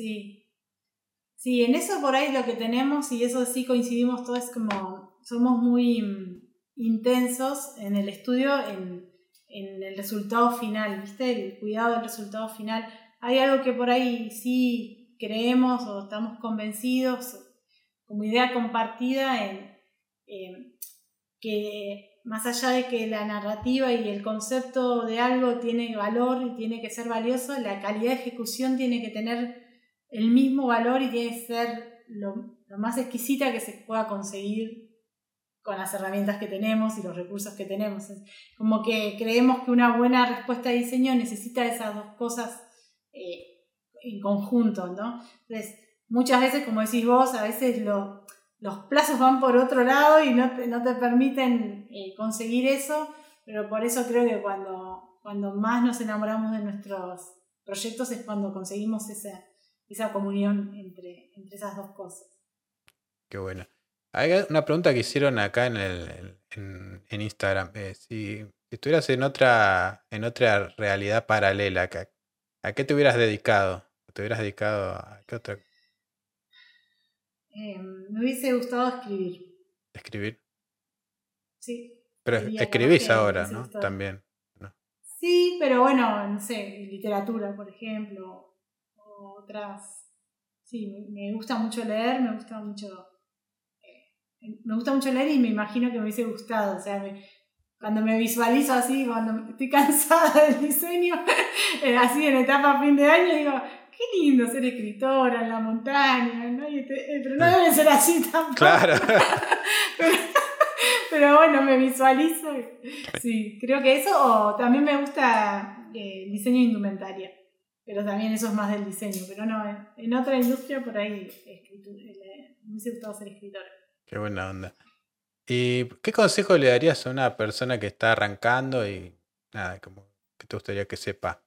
Sí, en eso por ahí lo que tenemos, y eso sí coincidimos todos, es como somos muy intensos en el estudio, en el resultado final, ¿viste? El cuidado del resultado final. Hay algo que por ahí sí creemos o estamos convencidos, como idea compartida, en que más allá de que la narrativa y el concepto de algo tiene valor y tiene que ser valioso, la calidad de ejecución tiene que tener el mismo valor y tiene que ser lo más exquisita que se pueda conseguir con las herramientas que tenemos y los recursos que tenemos. Como que creemos que una buena respuesta de diseño necesita esas dos cosas en conjunto, ¿no? Entonces, muchas veces, como decís vos, a veces los plazos van por otro lado y no te permiten conseguir eso, pero por eso creo que cuando más nos enamoramos de nuestros proyectos es cuando conseguimos esa comunión entre esas dos cosas. Qué bueno. Hay una pregunta que hicieron acá en Instagram. Si estuvieras en otra realidad paralela, ¿a qué te hubieras dedicado? ¿Te hubieras dedicado a qué otra? Me hubiese gustado escribir. ¿Escribir? Sí. Pero escribís ahora, ¿no? También, ¿no? Sí, pero bueno, no sé, literatura, por ejemplo, o otras. Sí, me gusta mucho leer, me gusta mucho leer y me imagino que me hubiese gustado, o sea, cuando me visualizo así, cuando estoy cansada del diseño, así en etapa fin de año, digo, qué lindo ser escritora en la montaña, ¿no? Pero no debe ser así tampoco. Claro. pero bueno, me visualizo. Sí, creo que eso, o también me gusta el diseño de indumentaria, pero también eso es más del diseño, pero no, en otra industria por ahí me hubiese gustado ser escritora. Qué buena onda. ¿Y qué consejo le darías a una persona que está arrancando y nada, como que te gustaría que sepa?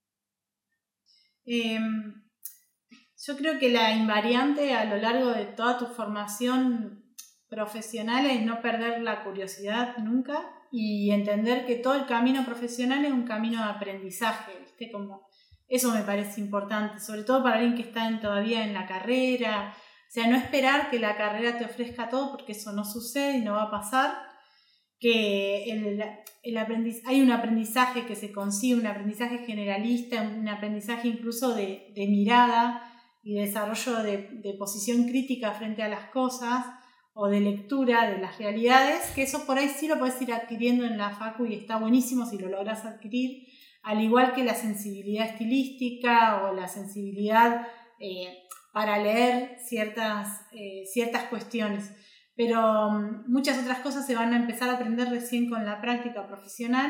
Yo creo que la invariante a lo largo de toda tu formación profesional es no perder la curiosidad nunca y entender que todo el camino profesional es un camino de aprendizaje, ¿viste? Como eso me parece importante, sobre todo para alguien que está todavía en la carrera. O sea, no esperar que la carrera te ofrezca todo porque eso no sucede y no va a pasar. Que hay un aprendizaje que se consigue, un aprendizaje generalista, un aprendizaje incluso de mirada y desarrollo de posición crítica frente a las cosas o de lectura de las realidades, que eso por ahí sí lo podés ir adquiriendo en la facu y está buenísimo si lo lográs adquirir, al igual que la sensibilidad estilística o la sensibilidad para leer ciertas cuestiones. Pero muchas otras cosas se van a empezar a aprender recién con la práctica profesional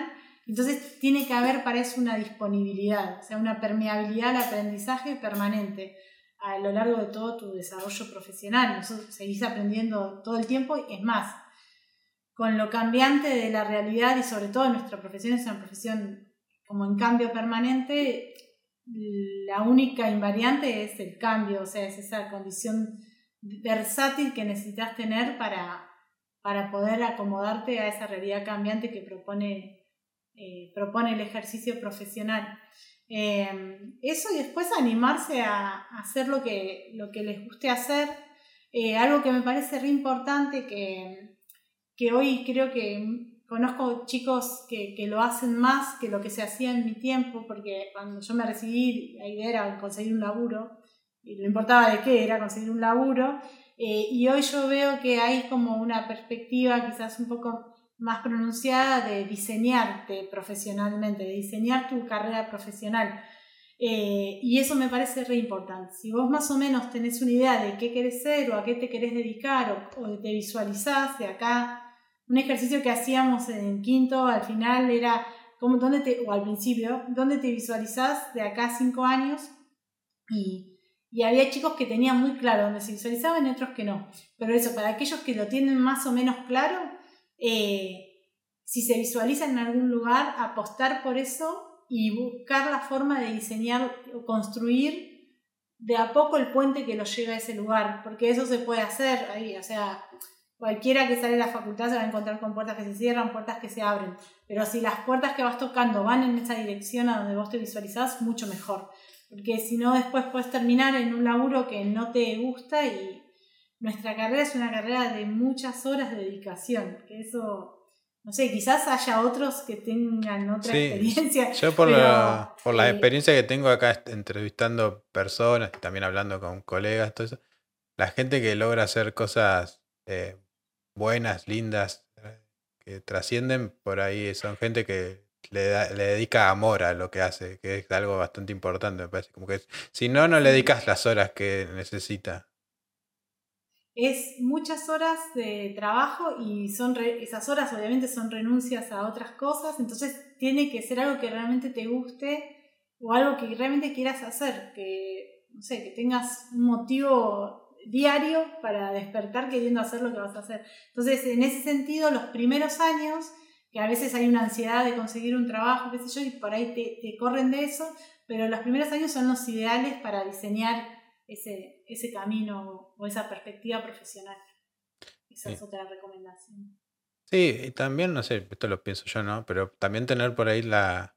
Entonces tiene que haber para eso una disponibilidad, o sea, una permeabilidad al aprendizaje permanente a lo largo de todo tu desarrollo profesional. Nosotros seguís aprendiendo todo el tiempo, y es más, con lo cambiante de la realidad, y sobre todo nuestra profesión es una profesión como en cambio permanente, la única invariante es el cambio, o sea, es esa condición versátil que necesitas tener para poder acomodarte a esa realidad cambiante que propone el ejercicio profesional. Eso, y después animarse a hacer lo que les guste hacer. Algo que me parece re importante, que hoy creo que conozco chicos que lo hacen más que lo que se hacía en mi tiempo, porque cuando yo me recibí, la idea era conseguir un laburo, y no importaba de qué, era conseguir un laburo, y hoy yo veo que hay como una perspectiva quizás un poco más pronunciada de diseñarte profesionalmente, de diseñar tu carrera profesional. Y eso me parece re importante. Si vos más o menos tenés una idea de qué querés ser o a qué te querés dedicar, o te visualizás de acá, un ejercicio que hacíamos en quinto al final era o al principio, ¿dónde te visualizás de acá a 5 años? Y había chicos que tenían muy claro dónde se visualizaban y otros que no. Pero eso, para aquellos que lo tienen más o menos claro, si se visualizan en algún lugar, apostar por eso y buscar la forma de diseñar o construir de a poco el puente que los lleve a ese lugar, porque eso se puede hacer ahí, o sea, cualquiera que sale de la facultad se va a encontrar con puertas que se cierran, puertas que se abren, pero si las puertas que vas tocando van en esa dirección a donde vos te visualizás, mucho mejor, porque si no después puedes terminar en un laburo que no te gusta. Y nuestra carrera es una carrera de muchas horas de dedicación, que eso, no sé, quizás haya otros que tengan otra experiencia. Yo por la experiencia que tengo acá entrevistando personas, también hablando con colegas, todo eso, la gente que logra hacer cosas buenas, lindas, que trascienden, por ahí son gente que le dedica amor a lo que hace, que es algo bastante importante, me parece. Como que si no le dedicas las horas que necesita. Es muchas horas de trabajo, y esas horas obviamente son renuncias a otras cosas, entonces tiene que ser algo que realmente te guste o algo que realmente quieras hacer, que, no sé, que tengas un motivo diario para despertar queriendo hacer lo que vas a hacer. Entonces, en ese sentido, los primeros años, que a veces hay una ansiedad de conseguir un trabajo, qué sé yo, y por ahí te corren de eso, pero los primeros años son los ideales para diseñar ese camino o esa perspectiva profesional. Esa es otra recomendación. Sí, y también, no sé, esto lo pienso yo, ¿no? Pero también tener por ahí la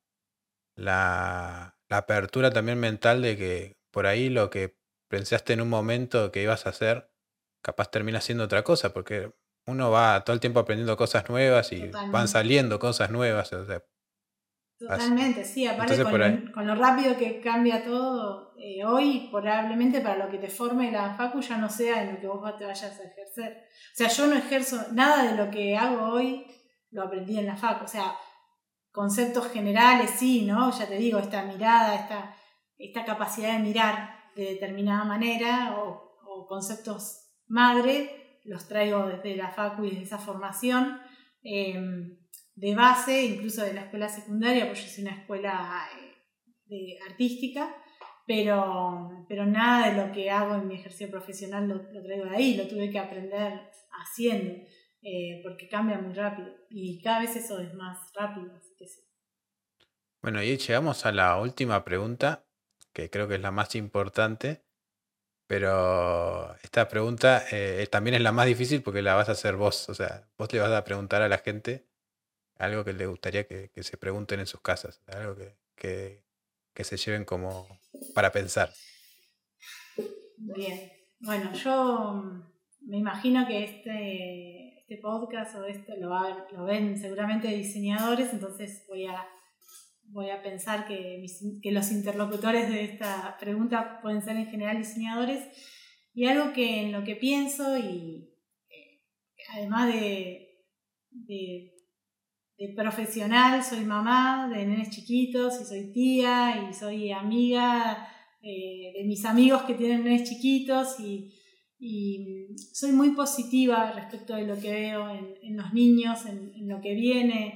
apertura también mental de que por ahí lo que pensaste en un momento que ibas a hacer, capaz termina siendo otra cosa, porque uno va todo el tiempo aprendiendo cosas nuevas y van saliendo cosas nuevas. O sea, totalmente, sí, aparte con lo rápido que cambia todo, hoy probablemente para lo que te forme la facu ya no sea en lo que vos te vayas a ejercer. O sea, yo no ejerzo nada de lo que hago hoy, lo aprendí en la facu. O sea, conceptos generales sí, ¿no? Ya te digo, esta mirada, esta capacidad de mirar de determinada manera, o conceptos madre, los traigo desde la facu y desde esa formación de base, incluso de la escuela secundaria, porque yo soy una escuela artística, pero nada de lo que hago en mi ejercicio profesional lo traigo de ahí, lo tuve que aprender haciendo, porque cambia muy rápido y cada vez eso es más rápido, así que sí. Bueno, y llegamos a la última pregunta, que creo que es la más importante, pero esta pregunta también es la más difícil porque la vas a hacer vos, o sea, vos le vas a preguntar a la gente algo que le gustaría que se pregunten en sus casas, algo que se lleven como para pensar. Bien, bueno, yo me imagino que este podcast o esto lo ven seguramente diseñadores, entonces voy a pensar que los interlocutores de esta pregunta pueden ser en general diseñadores, y algo que en lo que pienso, y además de profesional, soy mamá de nenes chiquitos y soy tía y soy amiga de mis amigos que tienen nenes chiquitos, y soy muy positiva respecto de lo que veo en los niños, en lo que viene.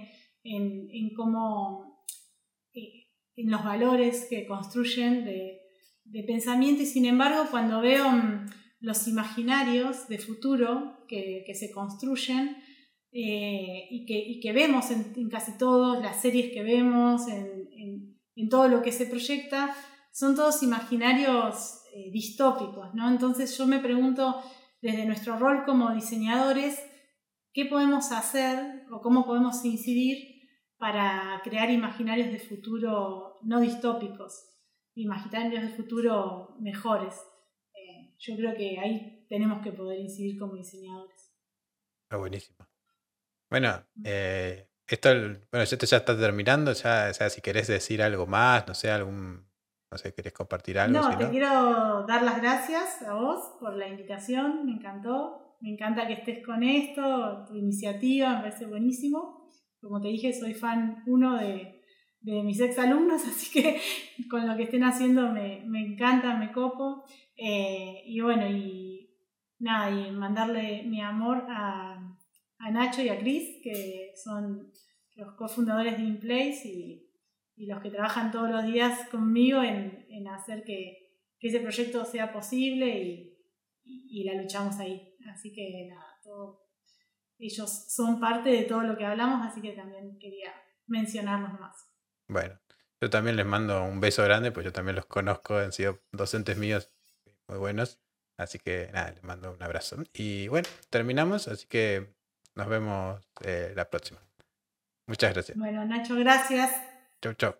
en cómo, en los valores que construyen de pensamiento, y sin embargo cuando veo los imaginarios de futuro que se construyen y que vemos en casi todas las series que vemos, en todo lo que se proyecta, son todos imaginarios distópicos, ¿no? Entonces yo me pregunto, desde nuestro rol como diseñadores, ¿qué podemos hacer o cómo podemos incidir para crear imaginarios de futuro no distópicos, imaginarios de futuro mejores? Yo creo que ahí tenemos que poder incidir como diseñadores. Está buenísimo. Bueno, esto ya está terminando, ya si querés decir algo más, no sé, ¿querés compartir algo? No, te quiero dar las gracias a vos por la invitación, me encantó, me encanta que estés con esto, tu iniciativa, me parece buenísimo. Como te dije, soy fan uno de mis exalumnos, así que con lo que estén haciendo me encanta, me copo. Y bueno, y mandarle mi amor a Nacho y a Cris, que son los cofundadores de InPlace y los que trabajan todos los días conmigo en hacer que ese proyecto sea posible y la luchamos ahí. Así que nada, ellos son parte de todo lo que hablamos, así que también quería mencionarlos más. Bueno, yo también les mando un beso grande, pues yo también los conozco, han sido docentes míos muy buenos, así que nada, les mando un abrazo. Y bueno, terminamos, así que nos vemos la próxima. Muchas gracias. Bueno, Nacho, gracias. Chau, chau.